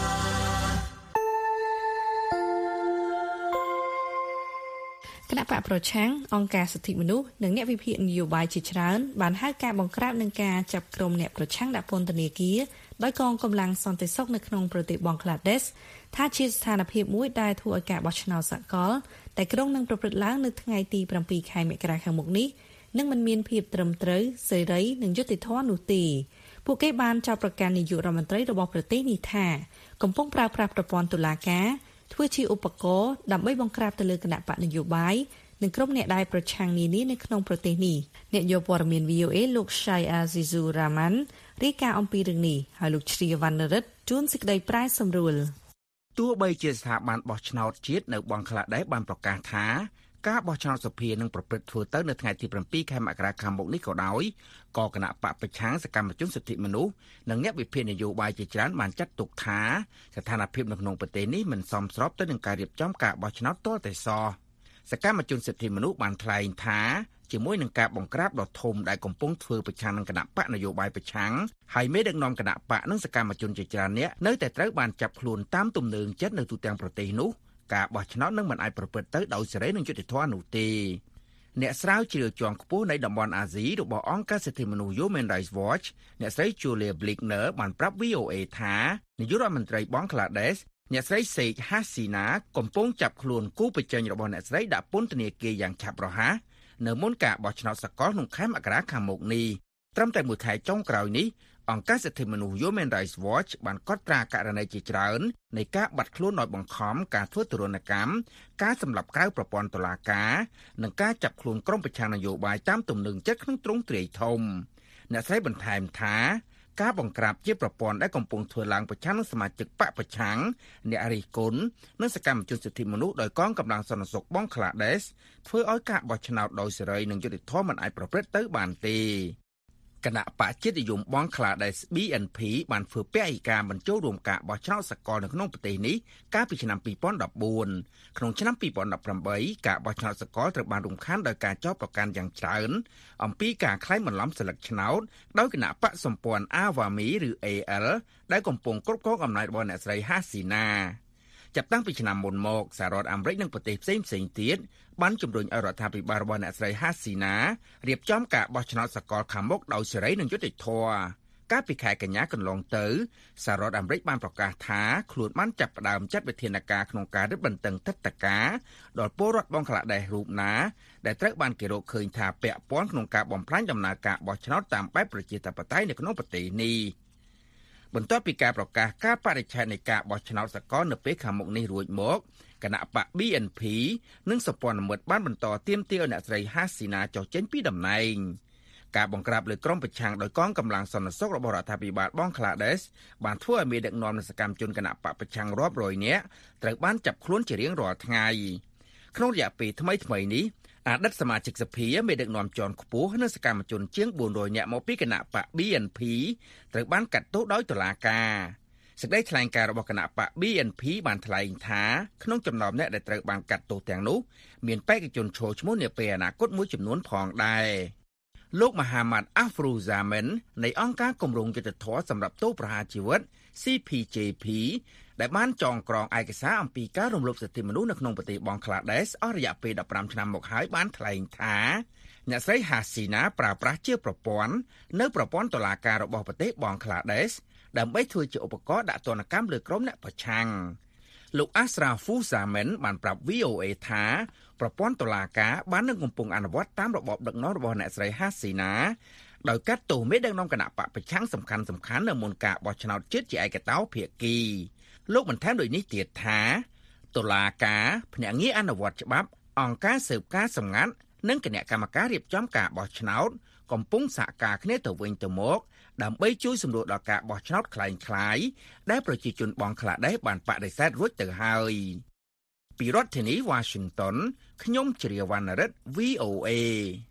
គណៈបកប្រឆាំងអង្គការសិទ្ធិមនុស្សនិងអ្នកវិភាគនយោបាយជាច្រើនបានហៅការបង្ក្រាបនឹងការចាប់ក្រុមអ្នកប្រឆាំងដាក់ពន្ធនាគារដោយកងកម្លាំងសន្តិសុខនៅក្នុងប្រទេសបង់ក្លាដេសថាជាស្ថានភាពមួយដែលធ្វើឲ្យការបោះឆ្នោតសកលតែក្រុងនឹងប្រព្រឹត្តឡើងនៅថ្ងៃទីប្រាំពីរខែមករាខាងមុខនេះនឹងមិនមានភាពត្រឹមត្រូវសេរីនិងយុត្តិធម៌នោះទេពួកគេបានចោទប្រកាន់នាយករដ្ឋមន្ត្រីរបស់ប្រទេសនេះថាកំពុងប្រើប្រាស់ប្រព័ន្ធតុលាការធ្វើជាឧបករណ៍ដើម្បីបង្ក្រាបទៅលើគណៈបកនយោបាយនិងក្រុមអ្នកដែលប្រឆាំងនានានៅក្នុងប្រទេសនេះអ្នកយកព័ត៌មាន វី អូ เอ លោក Shai Azizur Rahman រាយការណ៍អំពីរឿងនេះហើយលោកជ្រាវណ្ណរិទ្ធជួនសេចក្តីប្រែសម្រួលទោះបីជាស្ថាប័នបោះឆ្នោតជាតិនៅបង់ក្លាដេសបានប្រកាសថាការបោះឆ្នោតសភានឹងប្រព្រឹត្តធ្វើទៅនៅថ្ងៃទីប្រាំពីរខែមករាខាងមុខនេះក៏ដោយក៏គណៈបកប្រឆាំងសកម្មជនសិទ្ធិមនុស្សនិងអ្នកវិភាគនយោបាយជាច្រើនបានចាត់ទុកថាស្ថានភាពនៅក្នុងប្រទេសនេះមិនសមស្របទៅនឹងការរៀបចំការបោះឆ្នោតទាល់តែសោះសកម្មជនសិទ្ធិមនុស្សបានថ្លែងថាជាមួយនឹងការបង្ក្រាបដ៏ធំដែលកំពុងធ្វើប្រឆាំងនឹងគណៈបកនយោបាយប្រឆាំងហើយមេដឹកនាំគណៈបកនិងសកម្មជនជាច្រើនអ្នកនៅតែត្រូវបានចាប់ខ្លួនតាមទំនើងចិត្តនៅទូទាំងប្រទេសនោះការបោះឆ្នោតនឹងមិនអាចប្រព្រឹត្តទៅដោយសេរីនិងយុត្តិធម៌នោះទេអ្នកស្រាវជ្រាវជាន់ខ្ពស់នៃតំបន់អាស៊ីរបស់អង្គការសិទ្ធិមនុស្ស Human Rights Watch អ្នកស្រី Julia Blickner បានប្រាប់ វី អូ เอ ថានាយករដ្ឋមន្ត្រីបង់ក្លាដេសអ្នកស្រី Sheikh Hasina កំពុងចាប់ខ្លួនគូប្រជែងរបស់អ្នកស្រីដាក់ពន្ធនាគារយ៉ាងឆាប់រហ័សនៅមុនការបោះឆ្នោតសកលក្នុងខែមករាខាងមុខនេះត្រឹមតែមួយខែចុងក្រោយនេះអង្គការសិទ្ធិមនុស្ស Human Rights Watch បានកត់ត្រាករណីជាច្រើននៃការបាត់ខ្លួនដោយបង្ខំការធ្វើទរណកម្មការសម្លាប់ក្រៅប្រព័ន្ធតុលាការនិងការចាប់ខ្លួនក្រុមប្រឆាំងនយោបាយតាមទំនឹងចិត្តក្នុងទ្រង់ទ្រាយធំអ្នកស្រីបន្ថែមថាការបង្ក្រាបជាប្រព័ន្ធដែលកំពុងធ្វើឡើងប្រឆាំងនឹងសមាជិកបកប្រឆាំងអ្នករិះគន់និងសកម្មជនសិទ្ធិមនុស្សដោយកងកម្លាំងសន្តិសុខបង់ក្លាដេសធ្វើឲ្យការបោះឆ្នោតដោយសេរីនិងយុត្តិធម៌មិនអាចប្រព្រឹត្តទៅបានទេគណៈបកជាតិនិយមបង់ក្លាដេស ប៊ី អិន พี បានធ្វើពហិការបញ្ចូលរួមការបោះឆ្នោតសកលនៅក្នុងប្រទេសនេះកាលពីឆ្នាំពីរពាន់ដប់បួនក្នុងឆ្នាំពីរពាន់ដប់ប្រាំបីការបោះឆ្នោតសកលត្រូវបានរំខានដោយការចោទប្រកាន់យ៉ាងច្រើនអំពីការក្លែងបន្លំសិលឹកឆ្នោតដោយគណៈបកសម្ព័ន្ធ Awami ឬ เอ แอล ដែលកំពុងគ្រប់គ្រងអំណាចរបស់អ្នកស្រី Hasina ចាប់តាំងពីឆ្នាំមុនមកសហរដ្ឋអាមេរិកនិងប្រទេសផ្សេងផ្សេងទៀតបានជំរុញឲ្យរដ្ឋាភិបាលរបស់អ្នកស្រី Hasina រៀបចំការបោះឆ្នោតសកលខាងមុខដោយសេរីនិងយុត្តិធម៌កាលពីខែកញ្ញាកន្លងទៅសហរដ្ឋអាមេរិកបានប្រកាសថាខ្លួនបានចាប់ផ្ដើមចាត់វិធានការក្នុងការរឹតបន្តឹងទិដ្ឋាការដល់ពលរដ្ឋបង់ក្លាដេសរូបណាដែលត្រូវបានគេរកឃើញថាពាក់ព័ន្ធក្នុងការបំផ្លាញដំណើរការបោះឆ្នោតតាមបែបប្រជាធិបតេយ្យនៅក្នុងប្រទេសនេះបន្ទាប់ពីការប្រកាសការបរិច្ឆេទនៃការបោះឆ្នោតសកលនៅពេលខាងមុខនេះរួចមកគណៈបក ប៊ី អិន พี និងសម្ព័ន្ធមិត្តបានបន្តទាមទារឲ្យអ្នកស្រី Hasina ចុះចេញពីតំណែងការបង្ក្រាបលើក្រុមប្រឆាំងដោយកងកម្លាំងសន្តិសុខរបស់រដ្ឋាភិបាលបង់ក្លាដេសបានធ្វើឲ្យមេដឹកនាំនិងសកម្មជនគណៈបកប្រឆាំងរាប់រយនាក់ត្រូវបានចាប់ខ្លួនជារៀងរាល់ថ្ងៃក្នុងរយៈពេលថ្មីៗនេះអតីតសមាជិកសភាមេដឹកនាំជាន់ខ្ពស់និងសកម្មជនជាងបួនរយនាក់មកពីគណៈបក ប៊ី អិន พี ត្រូវបានកាត់ទោសដោយតុលាការសេចក្តីថ្លែងការណ៍របស់គណៈបក ប៊ី អិន พี បានថ្លែងថាក្នុងចំណោមអ្នកដែលត្រូវបានកាត់ទោសទាំងនោះមានបេក្ខជនឈរឈ្មោះនាពេលអនាគតមួយចំនួនផងដែរលោកមហាម៉ាត់ អាហ្វ្រូហ្សាមិននៃអង្គការគម្រោងយុត្តិធម៌សម្រាប់ទោសប្រហារជីវិត ซี พี เจ พี ដែលបានចងក្រងឯកសារអំពីការរំលោភសិទ្ធិមនុស្សនៅក្នុងប្រទេសបង់ក្លាដេសអស់រយៈពេលដប់ប្រាំឆ្នាំមកហើយបានថ្លែងថាអ្នកស្រី Hasina ប្រើប្រាស់ជាប្រព័ន្ធនៅប្រព័ន្ធតុលាការរបស់ប្រទេសបង់ក្លាដេសដើម្បីធ្វើជាឧបករណ៍ដាក់ទណ្ឌកម្មលើក្រុមអ្នកប្រឆាំងលោក Ashraful Zaman បានប្រាប់ វី អូ เอ ថាប្រព័ន្ធតុលាការបាននឹងកំពុងអនុវត្តតាមរបបដឹកនាំរបស់អ្នកស្រី Hasina ដោយកាត់ទោសមេដឹកនាំគណៈបកប្រឆាំងសំខាន់ៗនៅមុនការបោះឆ្នោតជាតិជាឯកតោភាគីលោកបន្ថែមដូចនេះទៀតថាតុលាការភ្នាក់ងារអនុវត្តច្បាប់អង្គការស៊ើបការសម្ងាត់និងគណៈកម្មការរៀបចំការបោះឆ្នោតកំពុងសហការគ្នាទៅវិញទៅមកដើម្បីជួយសម្រួលដល់ការបោះឆ្នោតคล้ายៗដែលប្រជាជនបង់ក្លាដេសបានបដិសេធរួចទៅហើយពីរដ្ឋធានី Washington ខ្ញុំជ្រាវណ្ណរិទ្ធ វី អូ เอ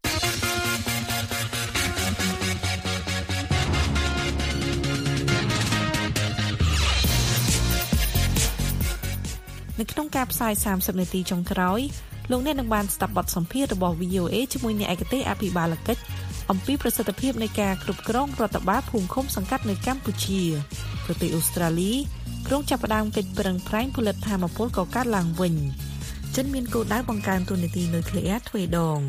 នៅក្នុងការផ្សាយសាមសិបនាទីចុងក្រោយលោកអ្នកនឹងបានស្ដាប់បទសម្ភាសន៍របស់ វី អូ เอ ជាមួយអ្នកឯកទេសអភិបាលកិច្ចអំពីប្រសិទ្ធភាពនៃការគ្រប់គ្រងរដ្ឋបាលភូមិឃុំសង្កាត់នៅកម្ពុជាប្រទេសអូស្ត្រាលីក្រុងចាប់ផ្ដើមកិច្ចប្រឹងប្រែងផលិតថាមពលកកើតឡើងវិញចិនមានគោលដៅបង្កើនទូនាទីនុយក្លេអ៊ែរទ្វេដង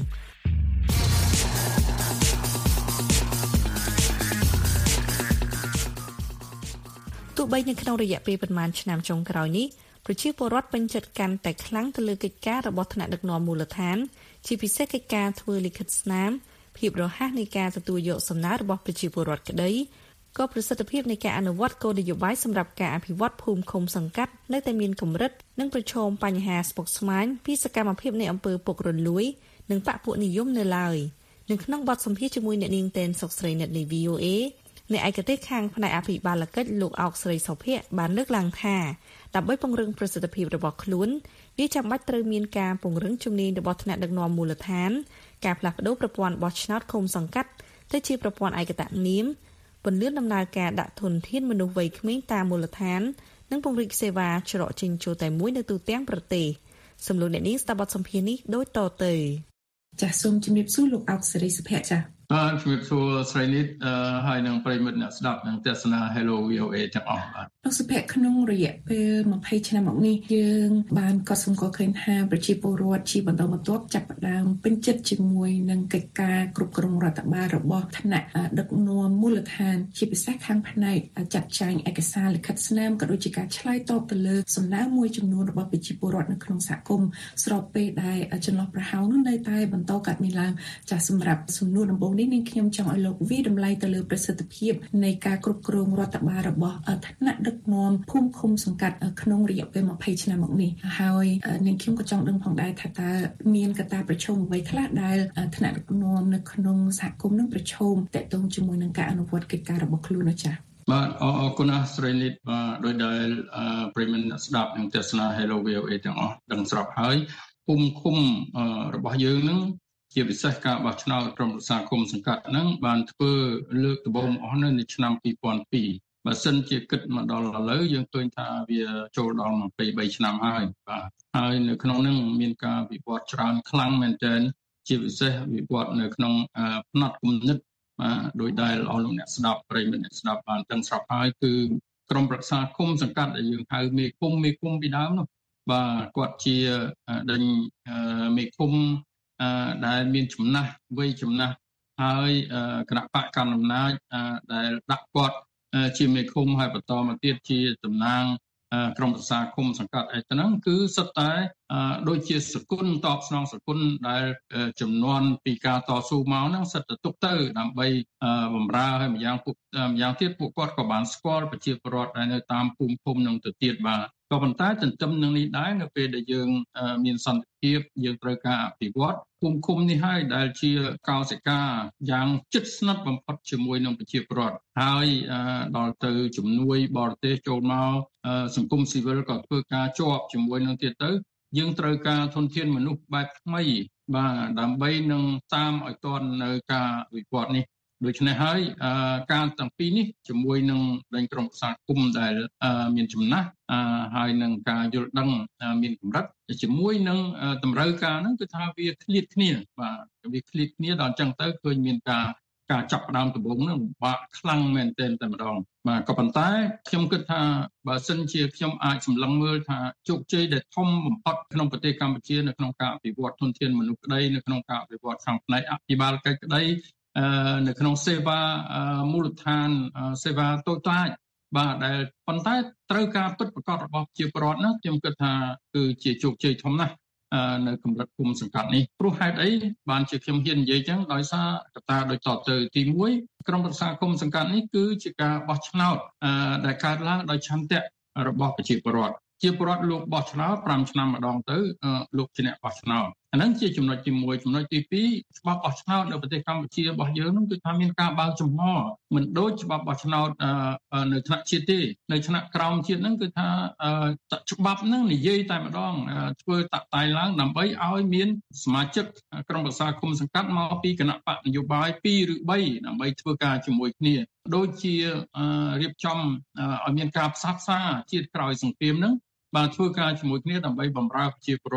ទោះបីនៅក្នុងរយៈពេលប្រមាណឆ្នាំចុងក្រោយនេះប្រជាពលរដ្ឋពេញចិត្តកាន់តែខ្លាំងទៅលើកិច្ចការរបស់ថ្នាក់ដឹកនាំមូលដ្ឋានជាពិសេសកិច្ចការធ្វើលិខិតស្នាមភាពរហ័សនៃការទទួលយកសំណើរបស់ប្រជាពលរដ្ឋក្តីក៏ប្រសិទ្ធភាពនៃការអនុវត្តគោលនយោបាយសម្រាប់ការអភិវឌ្ឍភូមិឃុំសង្កាត់នៅតែមានកម្រិតនិងប្រឈមបញ្ហាស្មុគស្មាញពីសកម្មភាពនៃអំពើពុករលួយនិងបកពួកនិយមនៅឡើយនៅក្នុងបទសម្ភាសន៍ជាមួយអ្នកនាងតែនសុកស្រីអ្នកនៃ វី អូ អេ អ្នកឯកទេសខាងផ្នែកអភិបាលកិច្ចលោកអោកស្រីសុភ័ក្របានលើកឡើងថាដើម្បីពង្រឹងប្រសិទ្ធភាពរបស់ខ្លួនវាចាំបាច់ត្រូវមានការពង្រឹងជំនាញរបស់ថ្នាក់ដឹកនាំមូលដ្ឋានការផ្លាស់ប្តូរប្រព័ន្ធបោះឆ្នោតឃុំសង្កាត់ទៅជាប្រព័ន្ធឯកតនាមពន្លឿនដំណើរការដាក់ធនធានមនុស្សវ័យក្មេងតាមមូលដ្ឋាននិងពង្រីកសេវាច្រកចេញចូលតែមួយនៅទូទាំងប្រទេសសំឡេងអ្នកនាងស្ដាប់បទសម្ភាសន៍នេះដូចតទៅចាសសូមជំរាបសួរលោកអោកសេរីសុភ័ក្រចាសបាទជំរាបសួរស្រីនេះហើយនឹងប្រិមិត្តអ្នកស្ដាប់និងទស្សនា Hello វី អូ អេ ទាំងអស់បាទលោកសុភ័ក្រក្នុងរយៈពេលម្ភៃឆ្នាំមកនេះយើងបានកត់សម្គាល់ឃើញថាប្រជាពលរដ្ឋជាបន្តបន្ទាប់ចាប់ផ្ដើមពេញចិត្តជាមួយនឹងកិច្ចការគ្រប់គ្រងរដ្ឋបាលរបស់ថ្នាក់ដឹកនាំមូលដ្ឋានជាពិសេសខាងផ្នែកចាត់ចែងឯកសារលិខិតស្នាមក៏ដូចជាការឆ្លើយតបទៅលើសំណើមួយចំនួនរបស់ប្រជាពលរដ្ឋនៅក្នុងសហគមន៍ស្របពេលដែលចន្លោះប្រហោងនោះនៅតែបន្តកាត់មានឡើងចាសសម្រាប់សំណួរដំបូងនេះនាងខ្ញុំចង់ឲ្យលោកវិតម្លៃទៅលើប្រសិទ្ធភាពនៃការគ្រប់គ្រងរដ្ឋបាលរបស់ថ្នាក់ដឹកនាំភូមិឃុំសង្កាត់ក្នុងរយៈពេលម្ភៃឆ្នាំមកនេះហើយនាងខ្ញុំក៏ចង់ដឹងផងដែរថាតើមានកត្តាប្រឈមអ្វីខ្លះដែលថ្នាក់ដឹកនាំនៅក្នុងសហគមន៍នឹងប្រឈមទាក់ទងជាមួយនឹងការអនុវត្តកិច្ចការរបស់ខ្លួននោះចា៎បាទអរគុណអស់ស្រីនេះបាទដោយដែលប្រិមត្តអ្នកស្ដាប់និងទស្សនា Hello វី អូ អេ ទាំងអស់ដឹងស្រាប់ហើយភូមិឃុំរបស់យើងនឹងជាពិសេសការបោះឆ្នោតក្រុមប្រឹក្សាឃុំសង្កាត់ហ្នឹងបានធ្វើលើកដំបូងអស់នៅឆ្នាំពីរពាន់ពីរបើសិនជាគិតមកដល់ឥឡូវយើងឃើញថាវាចូលដល់ម្ភៃបីឆ្នាំហើយបាទហើយនៅក្នុងហ្នឹងមានការវិវត្តច្រើនខ្លាំងមែនទែនជាពិសេសវិវត្តនៅក្នុងផ្នត់គំនិតបាទដោយដែលអស់លោកអ្នកស្ដាប់ប្រិយមិត្តអ្នកស្ដាប់បានដឹងស្រាប់ហើយគឺក្រុមប្រឹក្សាឃុំសង្កាត់ដែលយើងហៅមេឃុំមេឃុំពីដើមនោះបាទគាត់ជាដេញមេឃុំដែលមានចំណាស់វ័យចំណាស់ហើយគណៈបកកណ្ដាលអំណាចដែលដាក់គាត់ជាមេឃុំហើយបន្តមកទៀតជាតំណាងក្រុមប្រឹក្សាឃុំសង្កាត់អីហ្នឹងគឺសុទ្ធតែដូចជាសគុណតបស្នងសគុណដែលចំនួនពីការតស៊ូមកហ្នឹងសិតទៅទុកទៅដើម្បីបំរើហើយម្យ៉ាងពួកម្យ៉ាងទៀតពួកគាត់ក៏បានស្គាល់ប្រជាពលរដ្ឋដែលនៅតាមភូមិឃុំនឹងទៅទៀតបាទក៏ប៉ុន្តែទន្ទឹមនឹងនេះដែរនៅពេលដែលយើងមានសន្តិភាពយើងត្រូវការអភិវឌ្ឍភូមិឃុំនេះហើយដែលជាកោសិកាយ៉ាងជិតស្និទ្ធបំផុតជាមួយនឹងប្រជាពលរដ្ឋហើយដល់ទៅជំនួយបរទេសចូលមកសង្គមស៊ីវិលក៏ធ្វើការជាប់ជាមួយនឹងទៀតទៅយើងត្រូវការធនធានមនុស្សបែបថ្មីបាទដើម្បីនឹងតាមឲ្យទាន់នៅការវិវត្តនេះដូច្នេះហើយការទាំងពីរនេះជាមួយនឹងដែនក្រុមប្រឹក្សាគុំដែលមានចំណាស់ហើយនឹងការយល់ដឹងមានកម្រិតជាមួយនឹងតម្រូវការហ្នឹងគឺថាវាឃ្លាតគ្នាបាទវាឃ្លាតគ្នាដល់អញ្ចឹងទៅឃើញមានការការចាប់ផ្ដើមដំបូងហ្នឹងពិបាកខ្លាំងមែនទែនតែម្ដងបាទក៏ប៉ុន្តែខ្ញុំគិតថាបើសិនជាខ្ញុំអាចសម្លឹងមើលថាជោគជ័យដែលធំបំផុតក្នុងប្រទេសកម្ពុជានៅក្នុងការអភិវឌ្ឍធនធានមនុស្សក្តីនៅក្នុងការអភិវឌ្ឍខាងផ្នែកអភិបាលកិច្ចក្តីនៅក្នុងសេវាមូលដ្ឋានសេវាតូចតាចបាទដែលប៉ុន្តែត្រូវការពិតប្រាកដរបស់ជាប្រវត្តិណាខ្ញុំគិតថាគឺជាជោគជ័យធំណាស់នៅកម្រិតគុំសង្កាត់នេះព្រោះហេតុអីបានជាខ្ញុំហ៊ាននិយាយចឹងដោយសារកត្តាដូចតទៅទីមួយក្រុមប្រឹក្សាគុំសង្កាត់នេះគឺជាការបោះឆ្នោតដែលកើតឡើងដោយឆន្ទៈរបស់ប្រជាពលរដ្ឋជាពលរដ្ឋលោកបោះឆ្នោតប្រាំឆ្នាំម្ដងទៅលោកជាអ្នកបោះឆ្នោតអាហ្នឹងជាចំណុចទីមួយចំណុចទីពីរច្បាប់បោះឆ្នោតនៅប្រទេសកម្ពុជារបស់យើងហ្នឹងគឺថាមានការបើកចំហមិនដូចច្បាប់បោះឆ្នោតនៅថ្នាក់ជាតិទេនៅថ្នាក់ក្រោមជាតិហ្នឹងគឺថាច្បាប់ហ្នឹងនិយាយតែម្ដងធ្វើតាក់តែងឡើងដើម្បីឲ្យមានសមាជិកក្រុមប្រឹក្សាគុំសង្កាត់មកពីគណៈបកនយោបាយពីរឬបីដើម្បីធ្វើការជាមួយគ្នាដូចជារៀបចំឲ្យមានការផ្សះផ្សាជាតិក្រោយសង្គ្រាមហ្នឹងបានធ្វើការជាមួយគ្នាដើម្បីបម្រើប្រជាពលរដ្ឋ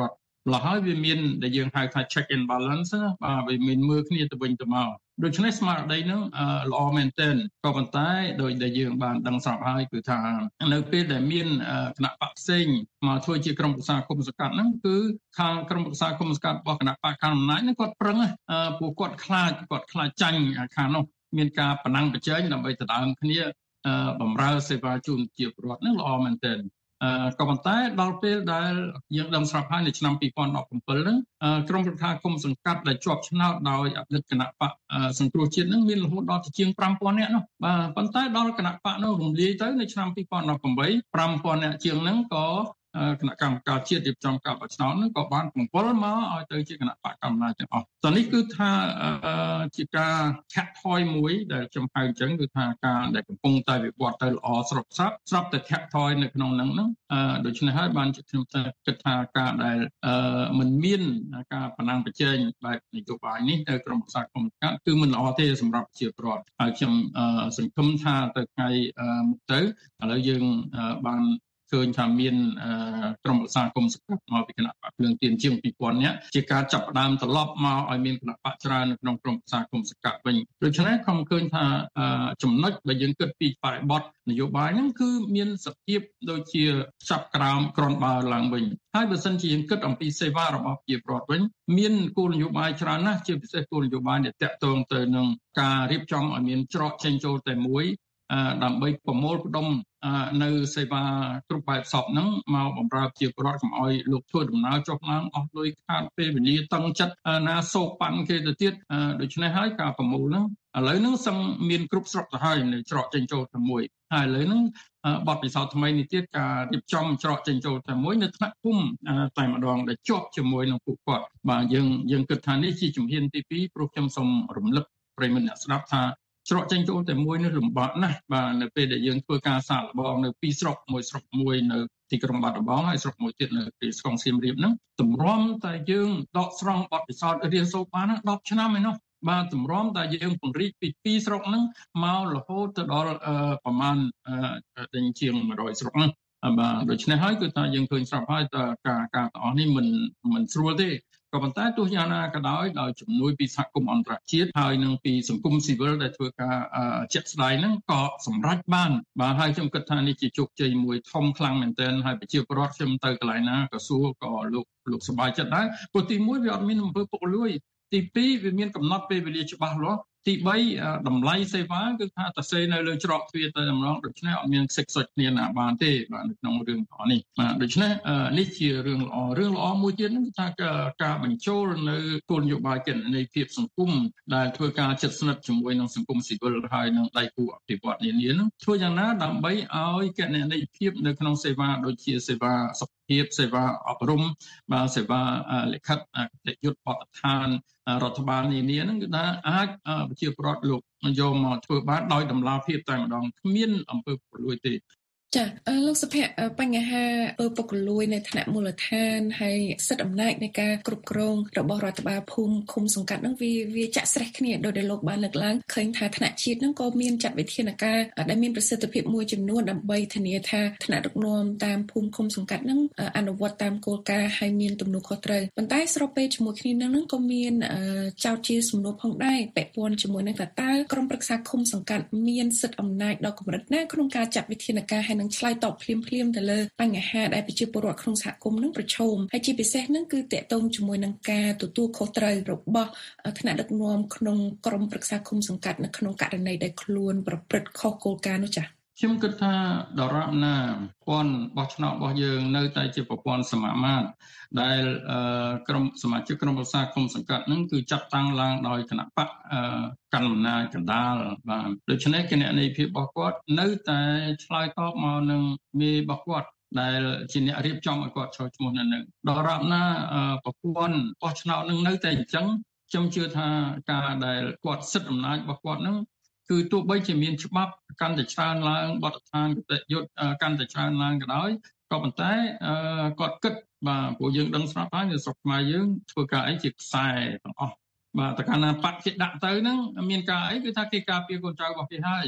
ម្ល៉េះហើយវាមានដែលយើងហៅថា check and balance ណាបាទវាមានមើលគ្នាទៅវិញទៅមកដូច្នេះស្មារតីហ្នឹងល្អមែនទែនក៏ប៉ុន្តែដោយដែលយើងបានដឹងស្រាប់ហើយគឺថានៅពេលដែលមានគណៈបកផ្សេងមកធ្វើជាក្រុមប្រឹក្សាគុំសង្កាត់ហ្នឹងគឺខាងក្រុមប្រឹក្សាគុំសង្កាត់របស់គណៈបកកណ្ដាលអំណាចហ្នឹងគាត់ប្រឹងពួកគាត់ខ្លាចគាត់ខ្លាចចាញ់ខាងនោះមានការប្រណាំងប្រជែងដើម្បីដណ្ដើមគ្នាបម្រើសេវាជូនជាពលរដ្ឋហ្នឹងល្អមែនទែនក៏ប៉ុន្តែដល់ពេលដែលយើងដឹងស្រាប់ហើយនៅឆ្នាំពីរពាន់ដប់ប្រាំពីរហ្នឹងក្រុមប្រឹក្សាគុំសង្កាត់ដែលជាប់ឆ្នោតដោយអតីតគណៈបកសង្គ្រោះជាតិហ្នឹងមានរហូតដល់ជាងប្រាំពាន់នាក់នោះបាទប៉ុន្តែដល់គណៈបកនោះរំលាយទៅនៅឆ្នាំពីរពាន់ដប់ប្រាំបី ប្រាំពាន់នាក់ជាងហ្នឹងក៏គណៈកម្មការជាតិរៀបចំការបោះឆ្នោតហ្នឹងក៏បានបង្វិលមកឲ្យទៅជាគណៈបកកម្មាទាំងអស់តនេះគឺថាជាការខាក់ថយមួយដែលខ្ញុំហៅអញ្ចឹងគឺថាការដែលកំពុងតែវិវត្តទៅល្អស្របស្រាប់ស្រាប់តែខាក់ថយនៅក្នុងហ្នឹងហ្នឹងដូច្នេះហើយបានជាខ្ញុំតែគិតថាការដែលមិនមានការប្រណាំងប្រជែងបែបនយោបាយនេះនៅក្រមប្រឹក្សាគុំសង្កាត់គឺមិនល្អទេសម្រាប់ប្រជាពលរដ្ឋហើយខ្ញុំសង្ឃឹមថាទៅថ្ងៃមុខទៅឥឡូវយើងបានឃើញថាមានក្រុមប្រឹក្សាគុំសង្កាត់មកពីគណៈបកភ្លើងទៀនជាងពីរពាន់នាក់ជាការចាប់ផ្ដើមត្រឡប់មកឲ្យមានគណៈបកច្រើននៅក្នុងក្រុមប្រឹក្សាគុំសង្កាត់វិញដូច្នេះខ្ញុំឃើញថាចំណុចដែលយើងគិតពីបរិបទនយោបាយហ្នឹងគឺមានសភាពដូចជាចាប់ក្រោមក្រនបើឡើងវិញហើយបើសិនជាយើងគិតអំពីសេវារបស់ប្រជាពលរដ្ឋវិញមានគោលនយោបាយច្រើនណាស់ជាពិសេសគោលនយោបាយដែលតាក់ទងទៅនឹងការរៀបចំឲ្យមានច្រកចេញចូលតែមួយដើម្បីប្រមូលផ្ដុំនៅសេវាគ្រប់បែបសពហ្នឹងមកបម្រើប្រជាពលរដ្ឋកុំឲ្យលោកធ្វើដំណើរចុះឡើងអស់លុយខាតពេលវេលាតឹងចិត្តណាសោកប៉ាន់គេទៅទៀតដូច្នេះហើយការប្រមូលហ្នឹងឥឡូវហ្នឹងសឹងមានគ្រប់ស្រុកទៅហើយនៅច្រកចេញចូលតែមួយហើយឥឡូវហ្នឹងបទពិសោធន៍ថ្មីនេះទៀតការរៀបចំច្រកចេញចូលតែមួយនៅថ្នាក់ភូមិតែម្ដងដែលជាប់ជាមួយនឹងពួកគាត់បាទយើងយើងគិតថានេះជាជំហានទីពីរព្រោះខ្ញុំសូមរំលឹកប្រិយមិត្តអ្នកស្ដាប់ថាច្រកចេញចូលតែមួយនេះលំបាកណាស់បាទនៅពេលដែលយើងធ្វើការសាកល្បងនៅពីរស្រុកមួយស្រុកមួយនៅទីក្រុងបាត់ដំបងហើយស្រុកមួយទៀតនៅទីស្រុកសៀមរាបហ្នឹងតម្រាំតែយើងដកស្រង់បទពិសោធន៍រៀនសូត្របានដប់ឆ្នាំឯនោះបាទតម្រាំតែយើងពង្រីកពីពីរស្រុកហ្នឹងមករហូតទៅដល់ប្រមាណដល់ជាងមួយរយស្រុកហ្នឹងបាទដូច្នេះហើយគឺថាយើងឃើញស្រាប់ហើយតើការការទាំងអស់នេះមិនមិនស្រួលទេក៏ប៉ុន្តែទោះយ៉ាងណាក៏ដោយដោយជំនួយពីសហគមន៍អន្តរជាតិហើយនឹងពីសង្គមស៊ីវិលដែលធ្វើការជាក់ស្ដែងហ្នឹងក៏សម្រេចបានបាទហើយខ្ញុំគិតថានេះជាជោគជ័យមួយធំខ្លាំងមែនទែនហើយប្រជាពលរដ្ឋខ្ញុំទៅកន្លែងណាក៏សួរក៏លោកលោកសប្បាយចិត្តដែរព្រោះទីមួយវាអត់មានអំពើពុករលួយទីពីរវាមានកំណត់ពេលវេលាច្បាស់លាស់ទីបីតម្លៃសេវាគឺថាតសេនៅលើច្រកទ្វារទៅម្ដងដូច្នេះអត់មានសិក្សាគ្នាណាបានទេបាទនៅក្នុងរឿងផងនេះបាទដូច្នេះនេះជារឿងល្អរឿងល្អមួយទៀតគឺថាការបញ្ចូលនៅគោលនយោបាយគណនេយ្យភាពសង្គមដែលធ្វើការជិតស្និទ្ធជាមួយនឹងសង្គមស៊ីវិលហើយនឹងដៃគូអភិវឌ្ឍន៍នានានោះធ្វើយ៉ាងណាដើម្បីឲ្យគណនេយ្យភាពនៅក្នុងសេវាដូចជាសេវាសុខភាពសេវាអប់រំបាទសេវាលិខិតអតិយុត្តបទដ្ឋានរដ្ឋបាលនានាហ្នឹងគឺថាអាចប្រជាពលរដ្ឋលោកយកមកធ្វើបានដោយតម្លាភាពតែម្ដងគ្មានអំពើពុករលួយទេចាលោកសុភ័ក្របញ្ហាអំពើពុករលួយនៅថ្នាក់មូលដ្ឋានហើយសិទ្ធិអំណាចនៃការគ្រប់គ្រងរបស់រដ្ឋបាលភូមិឃុំសង្កាត់ហ្នឹងវាវាចាក់ស្រេះគ្នាដោយដែលលោកបានលើកឡើងឃើញថាថ្នាក់ជាតិហ្នឹងក៏មានចាត់វិធានការដែលមានប្រសិទ្ធភាពមួយចំនួនដើម្បីធានាថាថ្នាក់ដឹកនាំតាមភូមិឃុំសង្កាត់ហ្នឹងអនុវត្តតាមគោលការណ៍ហើយមានទំនួលខុសត្រូវប៉ុន្តែស្របពេលជាមួយគ្នាហ្នឹងក៏មានចោទជាសំណួរផងដែរពាក់ព័ន្ធជាមួយនឹងថាតើក្រុមប្រឹក្សាឃុំសង្កាត់មានសិទ្ធិអំណាចដល់កម្រិតណាក្នុងការចាត់វិធានការហើយឆ្លើយតបភ្លាមៗទៅលើបញ្ហាដែលប្រជាពលរដ្ឋក្នុងសហគមន៍នឹងប្រឈមហើយជាពិសេសនឹងគឺតាក់ទងជាមួយនឹងការទទួលខុសត្រូវរបស់ថ្នាក់ដឹកនាំក្នុងក្រុមប្រឹក្សាឃុំសង្កាត់នៅក្នុងករណីដែលខ្លួនប្រព្រឹត្តខុសគោលការណ៍នោះចា៎ខ្ញុំគិតថាដរាបណាប្រព័ន្ធបោះឆ្នោតរបស់យើងនៅតែជាប្រព័ន្ធសមាមាត្រដែលក្រុមសមាជិកក្រុមប្រឹក្សាឃុំសង្កាត់នឹងគឺចាត់តាំងឡើងដោយគណៈបកកណ្ដាលអំណាចកណ្ដាលបាទដូច្នេះគណនេយ្យភាពរបស់គាត់នៅតែឆ្លើយតបមកនឹងមេរបស់គាត់ដែលជាអ្នករៀបចំឲ្យគាត់ចូលឈ្មោះនៅនឹងដរាបណាប្រព័ន្ធបោះឆ្នោតនឹងនៅតែអញ្ចឹងខ្ញុំជឿថាការដែលគាត់សិទ្ធិអំណាចរបស់គាត់នឹងគឺទោះបីជាមានច្បាប់កាន់តែច្រើនឡើងបទដ្ឋានគតិយុត្តកាន់តែច្រើនឡើងក៏ដោយក៏ប៉ុន្តែគាត់គិតបាទព្រោះយើងដឹងស្រាប់ហើយនៅស្រុកខ្មែរយើងធ្វើការអីជាខ្សែទាំងអស់បាទតើកាលណាបាត់គេដាក់ទៅហ្នឹងមានការអីគឺថាគេការពារកូនចៅរបស់គេហើយ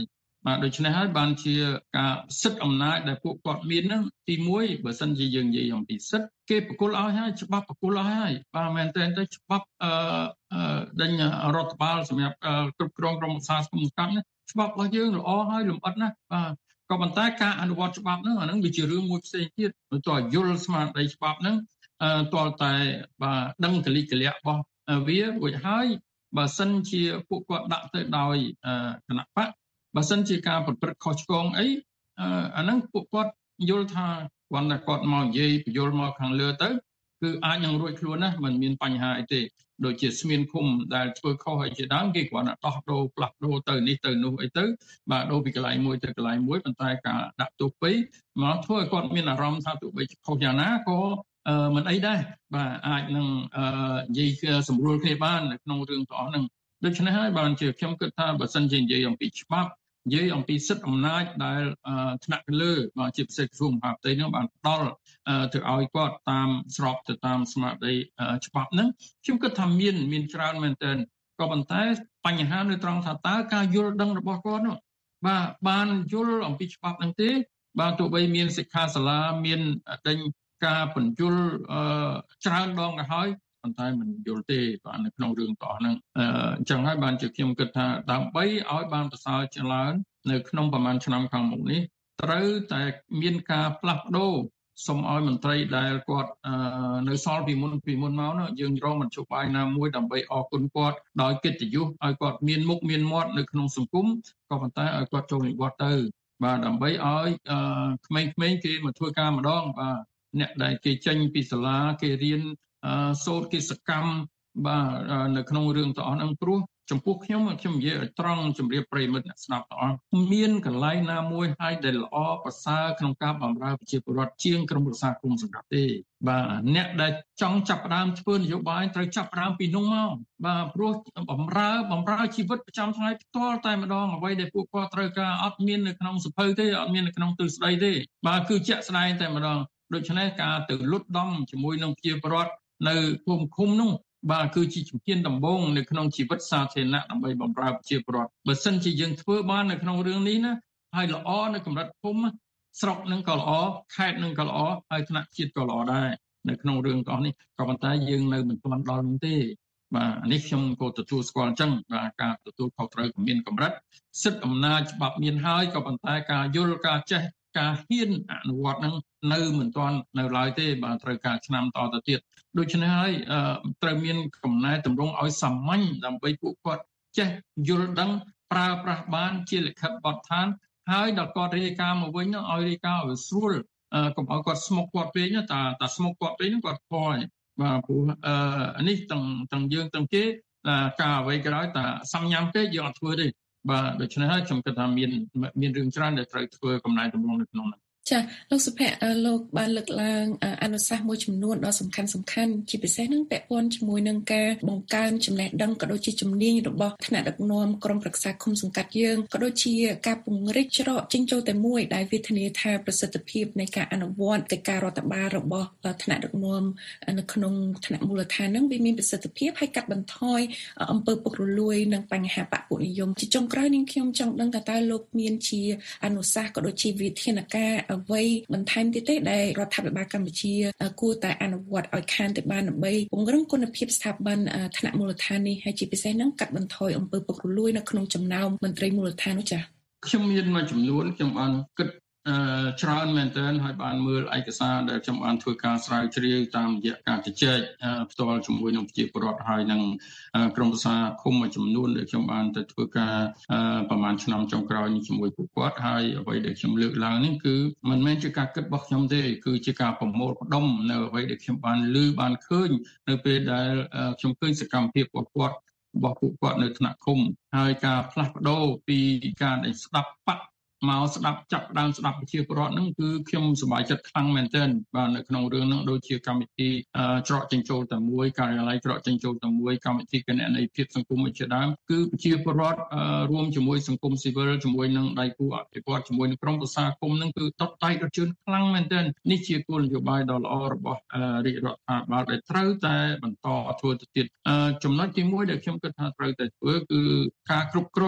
បាទដូច្នេះហើយបានជាការសិទ្ធិអំណាចដែលពួកគាត់មានហ្នឹងទីមួយបើសិនជាយើងនិយាយអំពីសិទ្ធិគេប្រគល់ឲ្យហើយច្បាប់ប្រគល់ឲ្យហើយបាទមែនតើទៅច្បាប់អឺដេញរដ្ឋបាលសម្រាប់គ្រប់គ្រងក្រុមប្រឹក្សាសង្គមកម្មនេះច្បាប់របស់យើងល្អហើយលម្អិតណាស់បាទក៏ប៉ុន្តែការអនុវត្តច្បាប់ហ្នឹងអាហ្នឹងវាជារឿងមួយផ្សេងទៀតតើយល់ស្មារតីច្បាប់ហ្នឹងតើតែបាទដឹងកលិកលៈរបស់វារួចហើយបើសិនជាពួកគាត់ដាក់ទៅដោយគណៈបកបើសិនជាការប្រព្រឹត្តខុសឆ្គងអីអាហ្នឹងពួកគាត់យល់ថាគាត់តែគាត់មកនិយាយបញ្យល់មកខាងលើទៅគឺអាចនឹងរួចខ្លួនណាមិនមានបញ្ហាអីទេដូចជាស្មានឃុំដែលធ្វើខុសអីជាដើមគេគ្រាន់តែដោះដូរផ្លាស់ប្ដូរទៅនេះទៅនោះអីទៅបាទដូរពីកន្លែងមួយទៅកន្លែងមួយប៉ុន្តែការដាក់ទោសពីមកធ្វើឲ្យគាត់មានអារម្មណ៍ថាទោះបីខុសយ៉ាងណាក៏មិនអីដែរបាទអាចនឹងនិយាយសម្រួលគ្នាបាននៅក្នុងរឿងទាំងអស់ហ្នឹងដូច្នេះហើយបានជាខ្ញុំគិតថាបើសិនជានិយាយអំពីច្បាប់និយាយអំពីសិទ្ធិអំណាចដែលថ្នាក់លើបាទជាពិសេសក្រសួងមហាផ្ទៃហ្នឹងបានផ្ដល់ទៅឲ្យគាត់តាមស្របទៅតាមស្មារតីច្បាប់ហ្នឹងខ្ញុំគិតថាមានមានច្រើនមែនទែនក៏ប៉ុន្តែបញ្ហានៅត្រង់ថាតើការយល់ដឹងរបស់គាត់នោះបាទបានយល់អំពីច្បាប់ហ្នឹងទេបាទទោះបីមានសិក្ខាសាលាមានដេញការបញ្យល់ច្រើនដងទៅហើយប៉ុន្តែមិនយល់ទេបាទនៅក្នុងរឿងតោះហ្នឹងអញ្ចឹងហើយបានជាខ្ញុំគិតថាដើម្បីឲ្យបានប្រសើរច្រើននៅក្នុងប្រហែលឆ្នាំខាងមុខនេះត្រូវតែមានការផ្លាស់ប្ដូរសូមឲ្យមន្ត្រីដែលគាត់នៅសល់ពីមុនពីមុនមកនោះយើងរកមធ្យោបាយណាមួយដើម្បីអរគុណគាត់ដោយកិត្តិយសឲ្យគាត់មានមុខមានមាត់នៅក្នុងសង្គមក៏ប៉ុន្តែឲ្យគាត់ចូលនិវត្តន៍ទៅបាទដើម្បីឲ្យក្មេងៗគេមកធ្វើការម្ដងបាទអ្នកដែលគេចេញពីសាលាគេរៀនសូត្រគេសកម្មបាទនៅក្នុងរឿងទាំងអស់ហ្នឹងព្រោះចំពោះខ្ញុំខ្ញុំនិយាយឲ្យត្រង់ជម្រាបប្រិមិត្តអ្នកស្ដាប់ទាំងអស់មានកន្លែងណាមួយហើយដែលល្អប្រសើរក្នុងការបម្រើប្រជាពលរដ្ឋជាងក្រុមប្រឹក្សាគុំសង្កាត់ទេបាទអ្នកដែលចង់ចាប់ផ្ដើមធ្វើនយោបាយត្រូវចាប់ផ្ដើមពីនោះមកបាទព្រោះបម្រើបម្រើជីវិតប្រចាំថ្ងៃផ្ទាល់តែម្ដងអ្វីដែលពួកគាត់ត្រូវការអត់មាននៅក្នុងសភៅទេអត់មាននៅក្នុងទិសស្ដីទេបាទគឺជាក់ស្ដែងតែម្ដងដូច្នេះការទៅលុតដំជាមួយនឹងប្រជាពលរដ្ឋនៅភូមិឃុំនោះបាទគឺជាជំហានដំបូងនៅក្នុងជីវិតសាធារណៈដើម្បីបម្រើប្រជាពលរដ្ឋបើសិនជាយើងធ្វើបាននៅក្នុងរឿងនេះណាហើយល្អនៅកម្រិតភូមិស្រុកនឹងក៏ល្អខេត្តនឹងក៏ល្អហើយថ្នាក់ជាតិក៏ល្អដែរនៅក្នុងរឿងទាំងនេះក៏ប៉ុន្តែយើងនៅមិនទាន់ដល់នោះទេបាទនេះខ្ញុំក៏ទទួលស្គាល់អញ្ចឹងបាទការទទួលខុសត្រូវក៏មានកម្រិតសិទ្ធិអំណាចច្បាប់មានហើយក៏ប៉ុន្តែការយល់ការចេះការហ៊ានអនុវត្តនឹងនៅមិនទាន់នៅឡើយទេបាទត្រូវការឆ្នាំតទៅទៀតដូច្នេះហើយត្រូវមានកំណែតម្រង់ឲ្យសាមញ្ញដើម្បីពួកគាត់ចេះយល់ដឹងប្រើប្រាស់បានជាលិខិតបទដ្ឋានហើយដល់គាត់រាយការណ៍មកវិញឲ្យរាយការណ៍ឲ្យស្រួលកុំឲ្យគាត់ស្មុគគាត់ពេកតាតាស្មុគគាត់ពេកគាត់ខយបាទព្រោះនេះទាំងទាំងយើងទាំងគេការអ្វីក៏ដោយតាសំញាំពេកយើងអត់ធ្វើទេបាទដូច្នេះហើយខ្ញុំគិតថាមានមានរឿងច្រើនដែលត្រូវធ្វើកំណែតម្រង់នៅក្នុងនោះចាលោកសុភ័ក្រលោកបានលើកឡើងអនុសាសន៍មួយចំនួនដ៏សំខាន់សំខាន់ជាពិសេសនឹងពាក់ព័ន្ធជាមួយនឹងការបង្កើនចំណេះដឹងក៏ដូចជាជំនាញរបស់ថ្នាក់ដឹកនាំក្រុមប្រឹក្សាឃុំសង្កាត់យើងក៏ដូចជាការពង្រីកច្រកចេញចូលតែមួយដែលវាធានាថាប្រសិទ្ធភាពនៃការអនុវត្តកិច្ចការរដ្ឋបាលរបស់ថ្នាក់ដឹកនាំនៅក្នុងថ្នាក់មូលដ្ឋាននឹងវាមានប្រសិទ្ធភាពហើយកាត់បន្ថយអំពើពុករលួយនិងបញ្ហាបកពួកនិយមជាចុងក្រោយនេះខ្ញុំចង់ដឹងថាតើលោកមានជាអនុសាសន៍ក៏ដូចជាវិធានការអ្វីបន្ថែមទៀតទេដែលរដ្ឋាភិបាលកម្ពុជាគួរតែអនុវត្តឲ្យខានទៅបានដើម្បីពង្រឹងគុណភាពស្ថាប័នថ្នាក់មូលដ្ឋាននេះហើយជាពិសេសហ្នឹងកាត់បន្ថយអំពើពុករលួយនៅក្នុងចំណោមមន្ត្រីមូលដ្ឋាននោះចា៎ខ្ញុំមានមួយចំនួនខ្ញុំបានគិតច្រើនមែនទែនហើយបានមើលឯកសារដែលខ្ញុំបានធ្វើការស្រាវជ្រាវតាមរយៈការជជែកផ្ទាល់ជាមួយនឹងប្រជាពលរដ្ឋហើយនឹងក្រុមប្រឹក្សាឃុំមួយចំនួនដែលខ្ញុំបានទៅធ្វើការប្រហែលឆ្នាំចុងក្រោយនេះជាមួយពួកគាត់ហើយអ្វីដែលខ្ញុំលើកឡើងនេះគឺមិនមែនជាការគិតរបស់ខ្ញុំទេគឺជាការប្រមូលផ្ដុំនៅអ្វីដែលខ្ញុំបានឮបានឃើញនៅពេលដែលខ្ញុំឃើញសកម្មភាពរបស់គាត់របស់ពួកគាត់នៅថ្នាក់ឃុំហើយការផ្លាស់ប្ដូរពីការដែលស្ដាប់បាក់មកស្ដាប់ចាប់ដើមស្ដាប់ប្រជាពលរដ្ឋហ្នឹងគឺខ្ញុំសប្បាយចិត្តខ្លាំងមែនទែនបាទនៅក្នុងរឿងហ្នឹងដូចជាកម្មវិធីច្រកចេញចូលតែមួយការិយាល័យច្រកចេញចូលតែមួយកម្មវិធីគណនេយ្យភាពសង្គមជាដើមគឺប្រជាពលរដ្ឋរួមជាមួយសង្គមស៊ីវិលជាមួយនឹងដៃគូអភិវឌ្ឍជាមួយនឹងក្រុមប្រឹក្សាគុំហ្នឹងគឺតបតៃរជឿនខ្លាំងមែនទែននេះជាគោលនយោបាយដ៏ល្អរបស់រាជរដ្ឋាភិបាលដែលត្រូវតែបន្តធ្វើទៅទៀតចំណុចទីមួយដែលខ្ញុំគិតថាត្រូវតែធ្វើគឺការគ្រប់គ្រង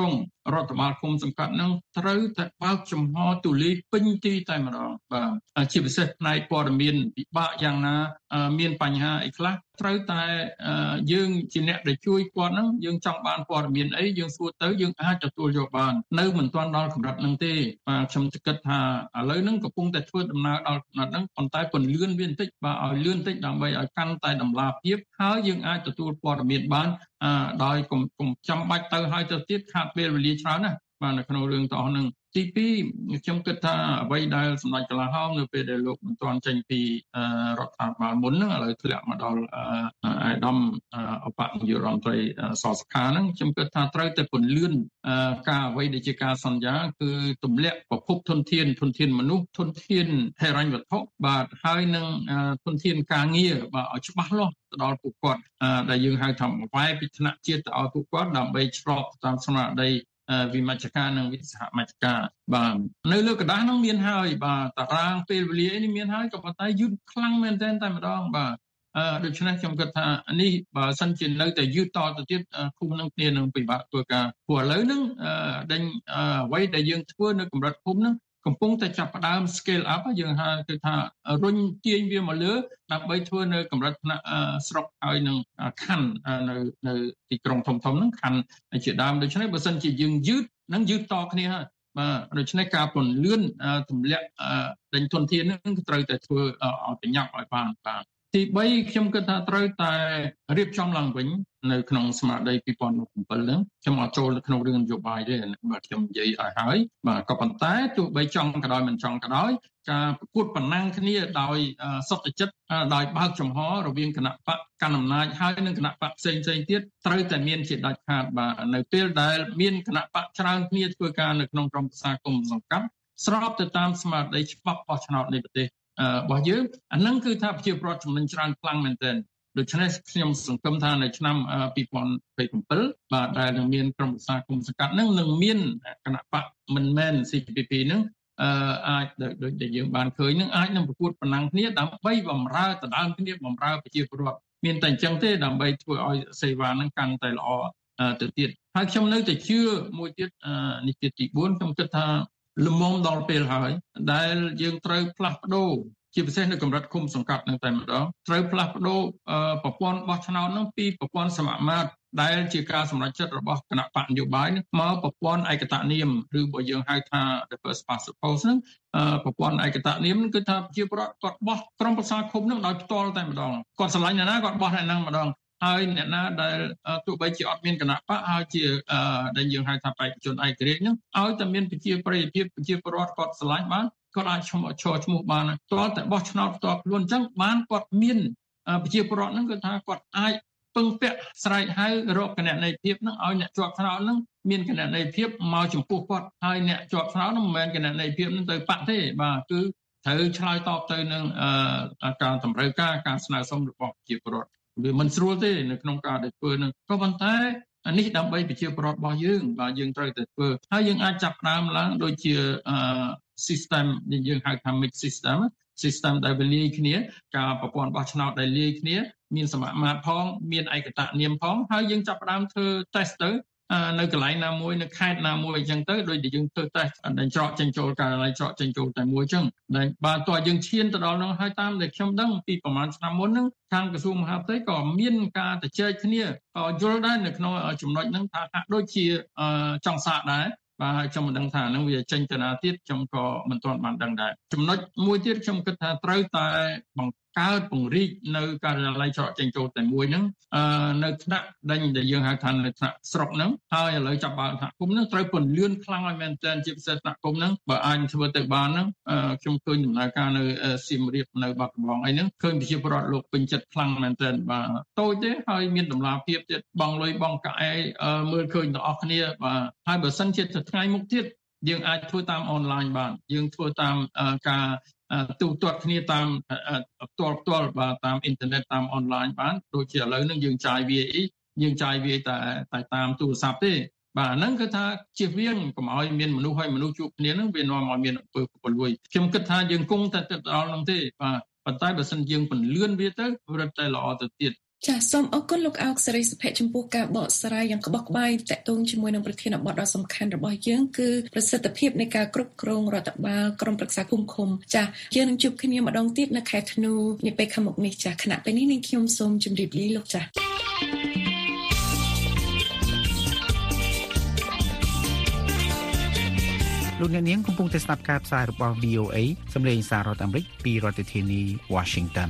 រដ្ឋបាលគុំសង្កាត់នឹងត្រូវតែបើកចំហទូលាយពេញទីតែម្ដងបាទជាពិសេសផ្នែកព័ត៌មានពិបាកយ៉ាងណាមានបញ្ហាអីខ្លះត្រូវតែយើងជាអ្នកដែលជួយគាត់ហ្នឹងយើងចង់បានព័ត៌មានអីយើងសួរទៅយើងអាចទទួលយកបាននៅមិនទាន់ដល់កម្រិតហ្នឹងទេបាទខ្ញុំគិតថាឥឡូវហ្នឹងកំពុងតែធ្វើដំណើរដល់កម្រិតហ្នឹងប៉ុន្តែពន្លឿនវាបន្តិចបាទឲ្យលឿនបន្តិចដើម្បីឲ្យកាន់តែតម្លាភាពហើយយើងអាចទទួលព័ត៌មានបានដោយកុំកុំចាំបាច់ទៅឲ្យទៅទៀតខាតពេលវេលាច្រើនណាបាទនៅក្នុងរឿងទាំងអស់ហ្នឹងទីពីរខ្ញុំគិតថាអ្វីដែលសម្ដេចកលាហោមនៅពេលដែលលោកមិនទាន់ចេញពីរដ្ឋាភិបាលមុនហ្នឹងឥឡូវធ្លាក់មកដល់អាដាមឧបនាយករដ្ឋមន្ត្រីសសុខាហ្នឹងខ្ញុំគិតថាត្រូវតែពន្លឿនការអ្វីដែលជាការសន្យាគឺទម្លាក់ប្រភពធនធានធនធានមនុស្សធនធានហិរញ្ញវត្ថុបាទហើយនឹងធនធានការងារបាទឲ្យច្បាស់លាស់ទៅដល់ពួកគាត់ដែលយើងហៅថាបង្វែរពីថ្នាក់ជាតិទៅឲ្យពួកគាត់ដើម្បីឆ្លងតាមស្មារតីវិមជ្ឈការនិងវិសហមជ្ឈការបាទនៅលើกระดาษហ្នឹងមានហើយបាទតារាងពេលវេលានេះមានហើយក៏ប៉ុន្តែយឺតខ្លាំងមែនទែនតែម្ដងបាទអឺដូច្នេះខ្ញុំគិតថានេះបើសិនជានៅតែយឺតតទៅទៀតគុំនឹងគ្នានឹងពិបាកធ្វើការព្រោះឥឡូវហ្នឹងដេញអ្វីដែលយើងធ្វើនៅកម្រិតគុំហ្នឹងកំពុងតែចាប់ផ្ដើម scale up យើងហៅគឺថារុញទាញវាមកលើដើម្បីធ្វើនៅកម្រិតថ្នាក់ស្រុកហើយនឹងខណ្ឌនៅនៅទីក្រុងធំៗហ្នឹងខណ្ឌជាដើមដូច្នេះបើសិនជាយើងយឺតនឹងយឺតតគ្នាហើយបាទដូច្នេះការពន្លឿនទម្លាក់ដេញធនធានហ្នឹងគឺត្រូវតែធ្វើឲ្យប្រញាប់ឲ្យបានបាទទីបីខ្ញុំគិតថាត្រូវតែរៀបចំឡើងវិញនៅក្នុងស្មារតីពីរពាន់សិបbảyហ្នឹងខ្ញុំអត់ចូលនៅក្នុងរឿងនយោបាយទេបាទខ្ញុំនិយាយឲ្យហើយបាទក៏ប៉ុន្តែទោះបីចង់ក៏ដោយមិនចង់ក៏ដោយការប្រកួតប្រណាំងគ្នាដោយសន្តិចិត្តដោយបើកចំហរវាងគណៈបកកណ្ដាលអំណាចហើយនិងគណៈបកផ្សេងផ្សេងទៀតត្រូវតែមានជាដាច់ខាតបាទនៅពេលដែលមានគណៈបកច្រើនគ្នាធ្វើការនៅក្នុងក្រុមប្រឹក្សាគុំសង្កាត់ស្របទៅតាមស្មារតីច្បាប់បោះឆ្នោតនៃប្រទេសរបស់យើងអានឹងគឺថាប្រជាពលរដ្ឋចំណេញច្រើនខ្លាំងមែនទែនដូច្នេះខ្ញុំសង្ឃឹមថានៅឆ្នាំពីរពាន់ยี่สิบเจ็ดបាទដែលនឹងមានក្រុមប្រឹក្សាគុំសង្កាត់នឹងនឹងមានគណៈបកមិនមែន ซี พี พี នឹងអឺអាចដូចដែលយើងបានឃើញនឹងអាចនឹងប្រកួតប្រណាំងគ្នាដើម្បីបំរើដណ្ដើមគ្នាបំរើប្រជាពលរដ្ឋមានតែអញ្ចឹងទេដើម្បីធ្វើឲ្យសេវានឹងកាន់តែល្អទៅទៀតហើយខ្ញុំនៅតែជឿមួយទៀតនេះទៀតទីបួនខ្ញុំគិតថាលំមដល់ពេលហើយដែលយើងត្រូវផ្លាស់ប្ដូរជាពិសេសនៅកម្រិតឃុំសង្កាត់នឹងតែម្ដងត្រូវផ្លាស់ប្ដូរប្រព័ន្ធបោះឆ្នោតនោះពីប្រព័ន្ធសមាមាត្រដែលជាការសម្រេចចិត្តរបស់គណៈបកនយោបាយនេះមកប្រព័ន្ធឯកតនាមឬបើយើងហៅថា the first past the post ហ្នឹងប្រព័ន្ធឯកតនាមគឺថាប្រជាពលរដ្ឋគាត់បោះក្រុមប្រឹក្សាឃុំនឹងដោយផ្ទាល់តែម្ដងគាត់ឆ្លាញ់អ្នកណាគាត់បោះអ្នកហ្នឹងម្ដងហើយអ្នកណាដែលទោះបីជាអត់មានគណៈបកហើយជាដែលយើងហៅថាបេក្ខជនឯករាជ្យហ្នឹងឲ្យតែមានប្រជាប្រិយភាពប្រជាពលរដ្ឋគាត់ឆ្លាញ់បានគាត់អាចឈ្មោះឈរឈ្មោះបានតើតែបោះឆ្នោតផ្ទាល់ខ្លួនអញ្ចឹងបានគាត់មានប្រជាពលរដ្ឋហ្នឹងគឺថាគាត់អាចពឹងពាក់ស្រែកហៅរកគណនេយ្យភាពហ្នឹងឲ្យអ្នកជាប់ឆ្នោតហ្នឹងមានគណនេយ្យភាពមកចំពោះគាត់ហើយអ្នកជាប់ឆ្នោតហ្នឹងមិនមែនគណនេយ្យភាពហ្នឹងទៅបាក់ទេបាទគឺត្រូវឆ្លើយតបទៅនឹងការតម្រូវការការស្នើសុំរបស់ប្រជាពលរដ្ឋវាមិនស្រួលទេនៅក្នុងការដែលធ្វើនឹងក៏ប៉ុន្តែនេះដើម្បីប្រជាពលរដ្ឋរបស់យើងបាទយើងត្រូវតែធ្វើហើយយើងអាចចាប់ផ្ដើមឡើងដូចជា system ដែលយើងហៅថា mix system system ដែលវាលាយគ្នាការប្រព័ន្ធបោះឆ្នោតដែលលាយគ្នាមានសមាមាត្រផងមានឯកតនាមផងហើយយើងចាប់ផ្ដើមធ្វើ test ទៅនៅកន្លែងណាមួយនៅខេត្តណាមួយអញ្ចឹងទៅដូចដែលយើងធ្វើ test ដែលច្រកចេញចូលការិយាល័យច្រកចេញចូលតែមួយអញ្ចឹងដែលបាទតើយើងឈានទៅដល់នោះហើយតាមដែលខ្ញុំដឹងពីប្រហែលឆ្នាំមុនហ្នឹងខាងក្រសួងមហាផ្ទៃក៏មានការទៅជែកគ្នាក៏យល់ដែរនៅក្នុងចំណុចហ្នឹងថាហាក់ដូចជាចង់សាកដែរបាទហើយខ្ញុំមិនដឹងថាហ្នឹងវាចេញទៅណាទៀតខ្ញុំក៏មិនទាន់បានដឹងដែរចំណុចមួយទៀតខ្ញុំគិតថាត្រូវតែបង្កើតពង្រីកនៅការិយាល័យច្រកចេញចូលតែមួយហ្នឹងនៅថ្នាក់ដែលយើងហៅថានៅថ្នាក់ស្រុកហ្នឹងហើយឥឡូវចាប់បើកថ្នាក់គុំហ្នឹងត្រូវពន្លឿនខ្លាំងឲ្យមែនទែនជាពិសេសថ្នាក់គុំហ្នឹងបើអាចធ្វើទៅបានហ្នឹងខ្ញុំឃើញដំណើរការនៅសៀមរាបនៅបាត់ដំបងអីហ្នឹងឃើញប្រជាពលរដ្ឋលោកពេញចិត្តខ្លាំងមែនទែនបាទតូចទេហើយមានតម្លាភាពទៀតបងលុយបងកាអែមើលឃើញទាំងអស់គ្នាបាទហើយបើសិនជាទៅថ្ងៃមុខទៀតយើងអាចធ្វើតាមអនឡាញបានយើងធ្វើតាមការទូទាត់គ្នាតាមផ្ទាល់ផ្ទាល់បាទតាមអ៊ីនធឺណិតតាមអនឡាញបានដូចជាឥឡូវហ្នឹងយើងចាយ វី អេ យើងចាយ វី អេ តែតែតាមទូរស័ព្ទទេបាទហ្នឹងគឺថាជៀសវាងកុំឲ្យមានមនុស្សហើយមនុស្សជួបគ្នាហ្នឹងវានាំឲ្យមានអំពើពុករលួយខ្ញុំគិតថាយើងគង់តែទៅដល់ហ្នឹងទេបាទប៉ុន្តែបើសិនយើងពន្លឿនវាទៅរឹតតែល្អទៅទៀតចាសសូមអរគុណលោកអោកសេរីសុភ័ក្រចំពោះការបកស្រាយយ៉ាងក្បោះក្បាយតាក់ទងជាមួយនឹងប្រធានបទដ៏សំខាន់របស់យើងគឺប្រសិទ្ធភាពនៃការគ្រប់គ្រងរដ្ឋបាលក្រុមប្រឹក្សាគុំឃុំចាសយើងនឹងជួបគ្នាម្ដងទៀតនៅខែធ្នូនាពេលខាងមុខនេះចាសគណៈពេលនេះនាងខ្ញុំសូមជម្រាបលាលោកចាសលោកអ្នកនាងកំពុងតែស្ដាប់ការផ្សាយរបស់ វី អូ เอ សំឡេងសាររដ្ឋអាមេរិកពីរដ្ឋធានី Washington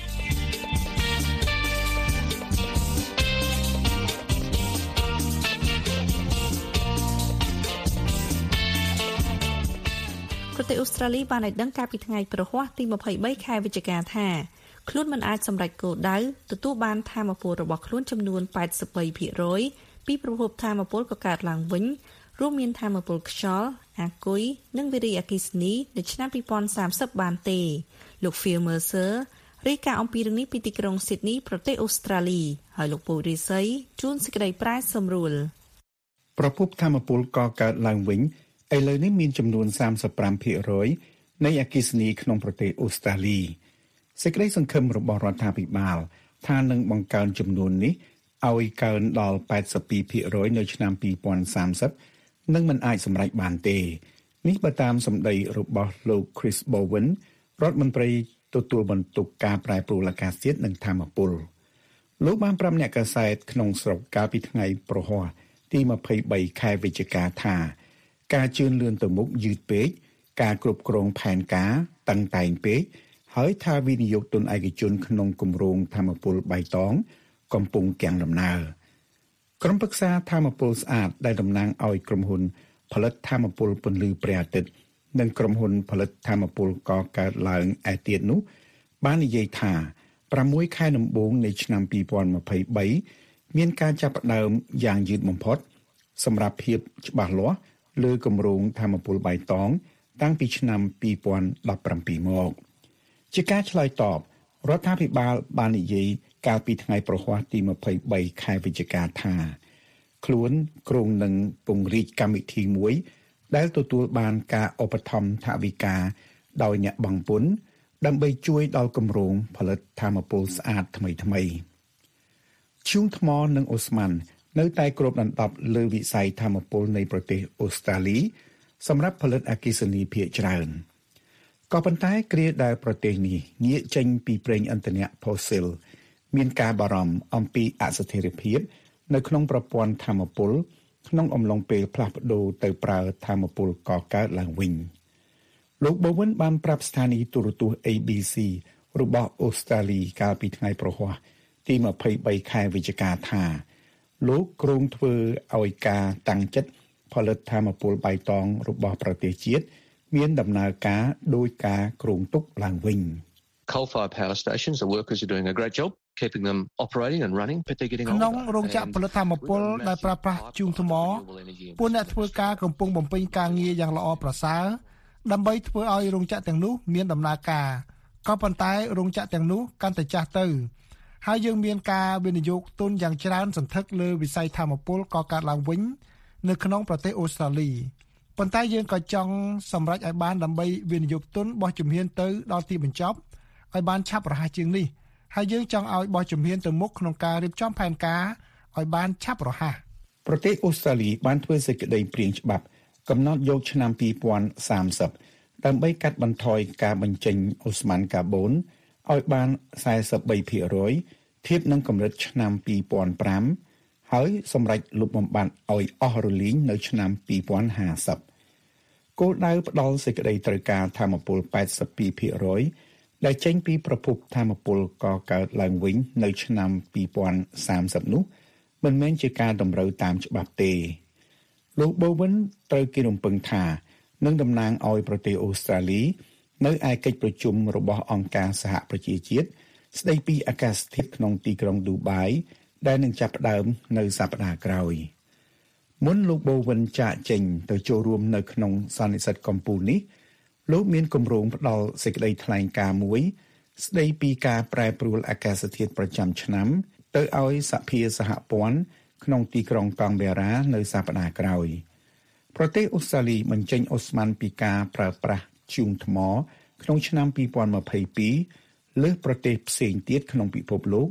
ប្រទេសអូស្ត្រាលីបានឲ្យដឹងកាលពីថ្ងៃព្រហស្បតិ៍ទីម្ភៃបីខែវិច្ឆិកាថាខ្លួនមិនអាចសម្រេចគោលដៅទទួលបានថាមពលរបស់ខ្លួនចំនួន 八十二% ពីប្រភពថាមពលកកើតឡើងវិញរួមមានថាមពលខ្យល់អាគុយនិងវារីអគ្គិសនីនៅឆ្នាំពីរពាន់សាមសិបបានទេលោក Phil Mercer រាយការណ៍អំពីរឿងនេះពីទីក្រុង Sydney ប្រទេសអូស្ត្រាលីហើយលោកពូរិស័យជួនសេចក្តីប្រែសម្រួលប្រភពថាមពលកកើតឡើងវិញឥឡូវនេះមានចំនួន សាមសិបប្រាំភាគរយ នៃអគ្គិសនីក្នុងប្រទេសអូស្ត្រាលីសេចក្តីសង្ឃឹមរបស់រដ្ឋាភិបាលថានឹងបង្កើនចំនួននេះឲ្យកើនដល់ 八十二ភាគរយ នៅឆ្នាំពីរពាន់សាមសិបនឹងមិនអាចសម្រេចបានទេនេះបើតាមសម្ដីរបស់លោក Chris Bowen រដ្ឋមន្ត្រីទទួលបន្ទុកការប្រែប្រួលអាកាសធាតុនិងថាមពលលោកបានប្រាប់អ្នកកាសែតក្នុងស្រុកកាលពីថ្ងៃប្រហ័សទីម្ភៃបីខែវិច្ឆិកាថាការជឿនលឿនទៅមុខយឺតពេកការគ្រប់គ្រងផែនការតឹងតែងពេកហើយថាវិនិយោគទុនឯកជនក្នុងគម្រោងថាមពលបៃតងកំពុងគាំងដំណើរក្រុមប្រឹក្សាថាមពលស្អាតដែលតំណាងឲ្យក្រុមហ៊ុនផលិតថាមពលពន្លឺព្រះអាទិត្យនិងក្រុមហ៊ុនផលិតថាមពលកកើតឡើងឯទៀតនោះបាននិយាយថាប្រាំមួយខែដំបូងនៃឆ្នាំពីរពាន់ម្ភៃបីមានការចាប់ផ្ដើមយ៉ាងយឺតបំផុតសម្រាប់ភាពច្បាស់លាស់លើគម្រោងថាមពលបៃតងតាំងពីឆ្នាំពីរពាន់ដប់ប្រាំពីរមកជាការឆ្លើយតបរដ្ឋាភិបាលបាននិយាយកាលពីថ្ងៃប្រហ័សទីម្ភៃបីខែវិច្ឆិកាថាខ្លួនគ្រោងនឹងពង្រីកកម្មវិធីមួយដែលទទួលបានការឧបត្ថម្ភថវិកាដោយអ្នកបង់ពន្ធដើម្បីជួយដល់គម្រោងផលិតថាមពលស្អាតថ្មីថ្មីឈូងថ្មនិងអូស្មန်នៅតែគ្របដណ្ដប់លើវិស័យថាមពលនៃប្រទេសអូស្ត្រាលីសម្រាប់ផលិតអគ្គិសនីភាគច្រើនក៏ប៉ុន្តែគ្រាដែលប្រទេសនេះងាកចេញពីប្រេងឥន្ធនៈផូស៊ីលមានការបារម្ភអំពីអស្ថិរភាពនៅក្នុងប្រព័ន្ធថាមពលក្នុងអំឡុងពេលផ្លាស់ប្ដូរទៅប្រើថាមពលកកើតឡើងវិញលោក Bowen បានប្រាប់ស្ថានីយ៍ទូរទស្សន៍ A B C របស់អូស្ត្រាលីកាលពីថ្ងៃប្រហ័សទីម្ភៃបីខែវិច្ឆិកាថាលោកគ្រោងធ្វើឲ្យការតាំងចិត្តផលិតថាមពលបៃតងរបស់ប្រទេសជាតិមានដំណើរការដោយការគ្រោងទុកឡើងវិញ Coal-fired power stations, the workers are doing a great job keeping them operating and running, but they're getting older. ក្នុងរោងចក្រផលិតថាមពលដែលប្រើប្រាស់ជូងថ្មពួកអ្នកធ្វើការកំពុងបំពេញការងារយ៉ាងល្អប្រសើរដើម្បីធ្វើឲ្យរោងចក្រទាំងនោះមានដំណើរការក៏ប៉ុន្តែរោងចក្រទាំងនោះកាន់តែចាស់ទៅហើយយើងមានការវិនិយោគទុនយ៉ាងច្រើនសន្ធឹកលើវិស័យថាមពលកកើតឡើងវិញនៅក្នុងប្រទេសអូស្ត្រាលីប៉ុន្តែយើងក៏ចង់សម្រេចឲ្យបានដើម្បីវិនិយោគទុនបោះជំហានទៅដល់ទីបញ្ចប់ឲ្យបានឆាប់រហ័សជាងនេះហើយយើងចង់ឲ្យបោះជំហានទៅមុខក្នុងការរៀបចំផែនការឲ្យបានឆាប់រហ័សប្រទេសអូស្ត្រាលីបានធ្វើសេចក្តីព្រាងច្បាប់កំណត់យកឆ្នាំពីរពាន់សាមសិបដើម្បីកាត់បន្ថយការបញ្ចេញអូស្មန်កាបូនឲ្យបាន សែសិបបីភាគរយ ធៀបនឹងកម្រិតឆ្នាំពីរពាន់ប្រាំហើយសម្រេចលុបបំបាត់ឲ្យអស់រលីងនៅឆ្នាំពីរពាន់ហាសិបគោលដៅផ្ដល់សេចក្តីត្រូវការថាមពល 八十二ភាគរយ ដែលចេញពីប្រភពថាមពលកកើតឡើងវិញនៅឆ្នាំពីរពាន់សាមសិបនោះមិនមែនជាការតម្រូវតាមច្បាប់ទេលោក Bowen ត្រូវគេរំពឹងថានឹងតំណាងឲ្យប្រទេសអូស្ត្រាលីនៅឯកិច្ចប្រជុំរបស់អង្គការសហប្រជាជាតិស្ដីពីអាកាសធាតុក្នុងទីក្រុងឌូបៃដែលនឹងចាប់ផ្ដើមនៅសប្តាហ៍ក្រោយមុនលោក Bowen ចាកចេញទៅចូលរួមនៅក្នុងសន្និសីទកំពូលនេះលោកមានគម្រោងផ្ដល់សេចក្តីថ្លែងការណ៍មួយស្ដីពីការប្រែប្រួលអាកាសធាតុប្រចាំឆ្នាំទៅឲ្យសភាសហព័ន្ធក្នុងទីក្រុងកង់បេរ៉ានៅសប្តាហ៍ក្រោយប្រទេសអូស្ត្រាលីបញ្ចេញអូស្មန်ពីការប្រើប្រាស់ធ្យូងថ្មក្នុងឆ្នាំពីរពាន់ម្ភៃពីរលើសប្រទេសផ្សេងទៀតក្នុងពិភពលោក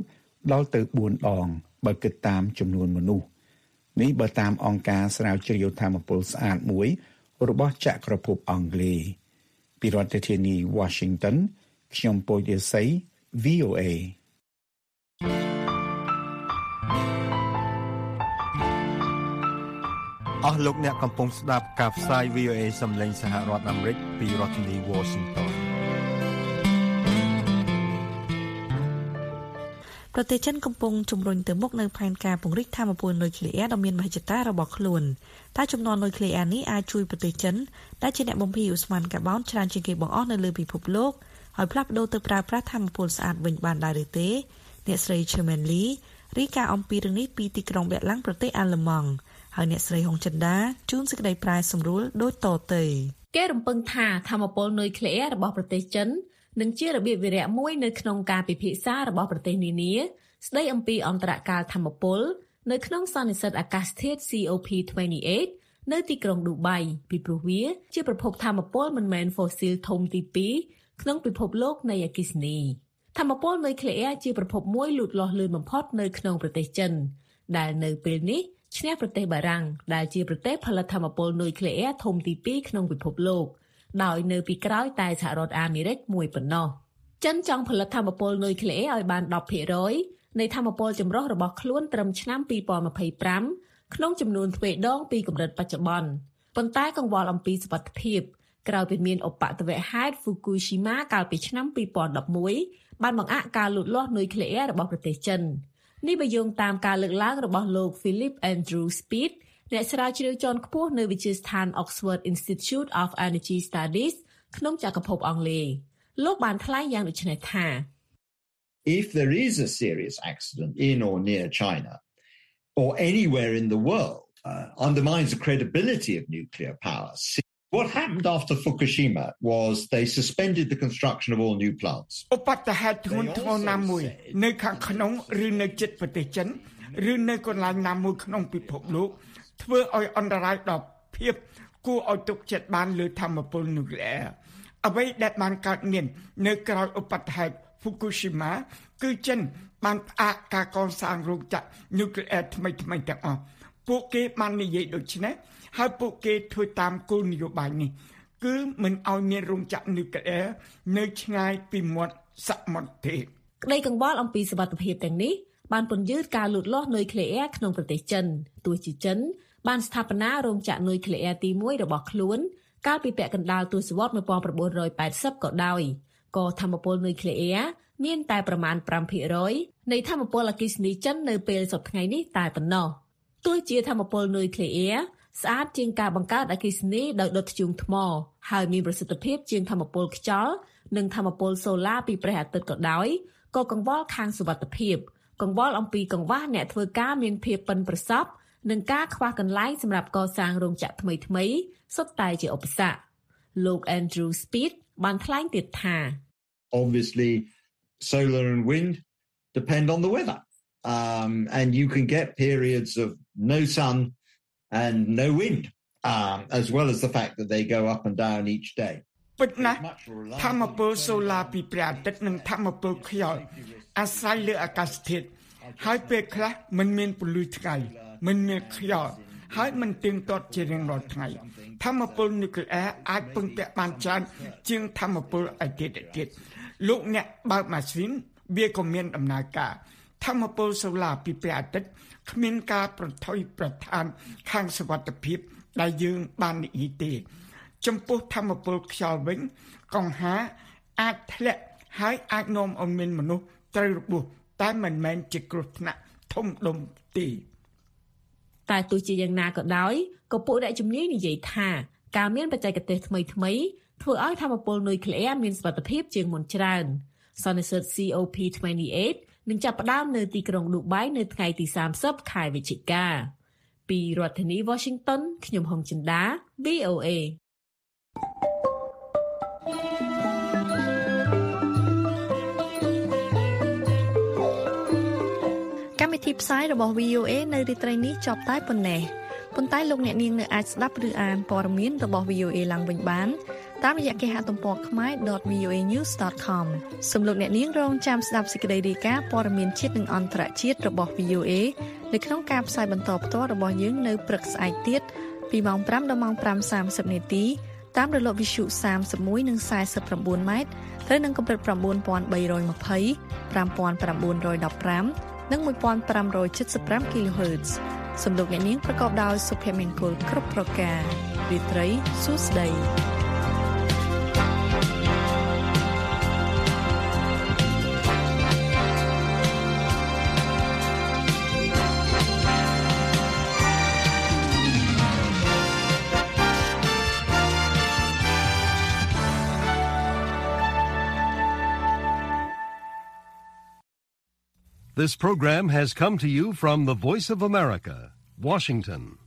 ដល់ទៅបួនដងបើគិតតាមចំនួនមនុស្សនេះបើតាមអង្គការស្រាវជ្រាវថាមពលស្អាតមួយរបស់ចក្រភពអង់គ្លេសពីរដ្ឋធានី Washington ខ្ញុំពូជស័យ V O A អស់លោកអ្នកកំពុងស្ដាប់ការផ្សាយ V O A សំឡេងសហរដ្ឋអាមេរិកពីរដ្ឋធានី Washington ប្រទេសចិនកំពុងជំរុញទៅមុខនៅផែនការពង្រីកថាមពលនុយក្លេអ៊ែរដ៏មានមហិច្ឆតារបស់ខ្លួនតែចំនួននុយក្លេអ៊ែរនេះអាចជួយប្រទេសចិនដែលជាអ្នកបំភាយឧស្ម័នកាបូនច្រើនជាងគេបង្អស់នៅលើពិភពលោកហើយផ្លាស់ប្ដូរទៅប្រើប្រាស់ថាមពលស្អាតវិញបានដែរឬទេអ្នកស្រី Chermain Lee រាយការណ៍អំពីរឿងនេះពីទីក្រុងបែកឡាំងប្រទេសអាល្លឺម៉ង់ហើយអ្នកស្រីហុងចិនដាជួនសេចក្តីប្រាយសម្រួលដូចតទៅគេរំពឹងថាថាមពលនុយក្លេអ៊ែររបស់ប្រទេសចិននឹងជារបៀបវិរៈមួយនៅក្នុងការពិភាក្សារបស់ប្រទេសនានាស្ដីអំពីអន្តរកាលថាមពលនៅក្នុងសន្និសីទអាកាសធាតុ C O P ยี่สิบแปด នៅទីក្រុងឌូបៃពីព្រោះវាជាប្រភពថាមពលមិនមែនហ្វូស៊ីលធំទីពីរក្នុងពិភពលោកនៃអគ្គិសនីថាមពលនុយក្លេអ៊ែរជាប្រភពមួយលូតលាស់លឿនបំផុតនៅក្នុងប្រទេសចិនដែលនៅពេលនេះឈ្នះប្រទេសបារាំងដែលជាប្រទេសផលិតថាមពលនុយក្លេអ៊ែរធំទីពីរក្នុងពិភពលោកដោយនៅពីក្រោយតែសហរដ្ឋអាមេរិកមួយប៉ុណ្ណោះចិនចង់ផលិតថាមពលនុយក្លេអ៊ែរឲ្យបាន ដប់ភាគរយ នៃថាមពលចម្រុះរបស់ខ្លួនត្រឹមឆ្នាំ ពីរពាន់ម្ភៃប្រាំ ក្នុងចំនួនទ្វេដងពីកម្រិតបច្ចុប្បន្នប៉ុន្តែកង្វល់អំពីសុវត្ថិភាពក្រោយពីមានឧបទ្ទវហេតុ Fukushima កាលពីឆ្នាំ ពីរពាន់ដប់មួយ បានបង្អាក់ការលូតលាស់នុយក្លេអ៊ែររបស់ប្រទេសចិននេះបើយោងតាមការលើកឡើងរបស់លោក Philip Andrew Speed អ្នកស្រាវជ្រាវជាន់ខ្ពស់នៅវិទ្យាស្ថាន Oxford Institute of Energy Studies ក្នុងចក្រភពអង់គ្លេសលោកបានថ្លែងយ៉ាងដូចនេះថា If there is a serious accident in or near China or anywhere in the world uh, undermines the credibility of nuclear power. What happened after Fukushima was they suspended the construction of all new plants. ឧបទ្ទហេតុធ្ងន់ធ្ងរណាមួយនៅខាងក្នុងឬនៅជិតប្រទេសចិនឬនៅកន្លែងណាមួយក្នុងពិភពលោកធ្វើឲ្យអន្តរាយដល់ភាពគួរឲ្យទុកចិត្តបានលើធម្មពលនុយក្លេអ៊ែរអ្វីដែលបានកើតមាននៅក្រោយឧបទ្ទហេតុ Fukushima គឺចិនបានផ្អាកការកសាងរោងចក្រនុយក្លេអ៊ែរថ្មីៗទាំងអស់ពួកគេបាននិយាយដូចនេះហើយពួកគេធ្វើតាមគោលនយោបាយនេះគឺមិនឲ្យមានរោងចក្រនុយក្លេអ៊ែរនៅឆ្ងាយពីមាត់សមុទ្រទេក្តីកង្វល់អំពីសុវត្ថិភាពទាំងនេះបានពន្យឺតការលូតលាស់នុយក្លេអ៊ែរក្នុងប្រទេសចិនទោះជាចិនបានស្ថាបនារោងចក្រនុយក្លេអ៊ែរទីមួយរបស់ខ្លួនកាលពីពាក់កណ្ដាលទសវត្សរ៍nineteen eightyក៏ដោយក៏ធម្មពលនុយក្លេអ៊ែរមានតែប្រមាណ five percent នៃធម្មពលអគ្គិសនីចិននៅពេលសប្តាហ៍ថ្ងៃនេះតែប៉ុណ្ណោះទោះជាធម្មពលនុយក្លេអ៊ែរស្អាតជាងការបង្កើតអគ្គិសនីដោយដុតធ្យូងថ្មហើយមានប្រសិទ្ធភាពជាងធម្មពលខ្យល់និងធម្មពលសូឡាពីព្រះអាទិត្យក៏ដោយក៏កង្វល់ខាងសុវត្ថិភាពកង្វល់អំពីកង្វះអ្នកធ្វើការមានភាពប៉ិនប្រសប់និងការខ្វះកន្លែងសម្រាប់កសាងរោងចក្រថ្មីៗសុទ្ធតែជាឧបសគ្គលោក Andrew Speed បានថ្លែងទៀតថា Obviously solar and wind depend on the weather um and you can get periods of no sun and no wind um as well as the fact that they go up and down each day ពិតណាស់ធម្មពលសូឡាពីព្រះអាទិត្យនិងធម្មពលខ្យល់អាស្រ័យលើអាកាសធាតុហើយពេលខ្លះមិនមានពន្លឺថ្ងៃមិនមានខ្យល់ហើយមិនទៀងទាត់ជារៀងរាល់ថ្ងៃធម្មពលនុយក្លេអ៊ែរអាចពឹងពាក់បានច្រើនជាងធម្មពលឯទៀតទៀតលោកអ្នកបើកម៉ាស៊ីនវាក៏មានដំណើរការធម្មពលសូឡាពីព្រះអាទិត្យគ្មានការប្រថុយប្រថានខាងសុវត្ថិភាពដែលយើងបាននិយាយទេចំពោះធម្មពលខ្យល់វិញកង្ហាអាចធ្លាក់ហើយអាចនាំឲ្យមានមនុស្សត្រូវរបួសតែមិនមែនជាគ្រោះថ្នាក់ធំដុំទេតែទោះជាយ៉ាងណាក៏ដោយក៏ពួកអ្នកជំនាញនិយាយថាការមានបច្ចេកទេសថ្មីៗធ្វើឲ្យធម្មពលនុយក្លេអ៊ែរមានសុវត្ថិភាពជាងមុនច្រើនសន្និសីទ C O P twenty-eight នឹងចាប់ផ្ដើមនៅទីក្រុងឌូបៃនៅថ្ងៃទីthirtyខែវិច្ឆិកាពីរដ្ឋធានី Washington ខ្ញុំហុងចិន្តា V O A កម្មវិធីផ្សាយរបស់ V O A នៅរាត្រីនេះចប់តែប៉ុណ្ណេះប៉ុន្តែលោកអ្នកនាងនៅអាចស្ដាប់ឬអានព័ត៌មានរបស់ V O A ឡើងវិញបានតាមរយៈគេហទំព័រ ខមែរ ដត វី អូ เอ นิวส์ ដត ខម សូមលោកអ្នកនាងរងចាំស្ដាប់សេចក្តីរាយការណ៍ព័ត៌មានជាតិនិងអន្តរជាតិរបស់ វី អូ เอ នៅក្នុងការផ្សាយបន្តផ្ទាល់របស់យើងនៅព្រឹកស្អែកទៀតពីម៉ោងប្រាំដល់ម៉ោងប្រាំសាមសិបនាទីតាមរលកវិទ្យុសាមសិបមួយនិងសាយសិបប្រាំបួនម៉ែត្រត្រូវនឹងកម្រិត៩,៣២០ ៥,៩១៥ និងmột nghìn năm trăm七十ห้า kHz សំឡេងអ្នកនាងប្រកបដោយសុភមង្គលគ្រប់ប្រការរាត្រីសួស្តី This program has come to you from the Voice of America, Washington.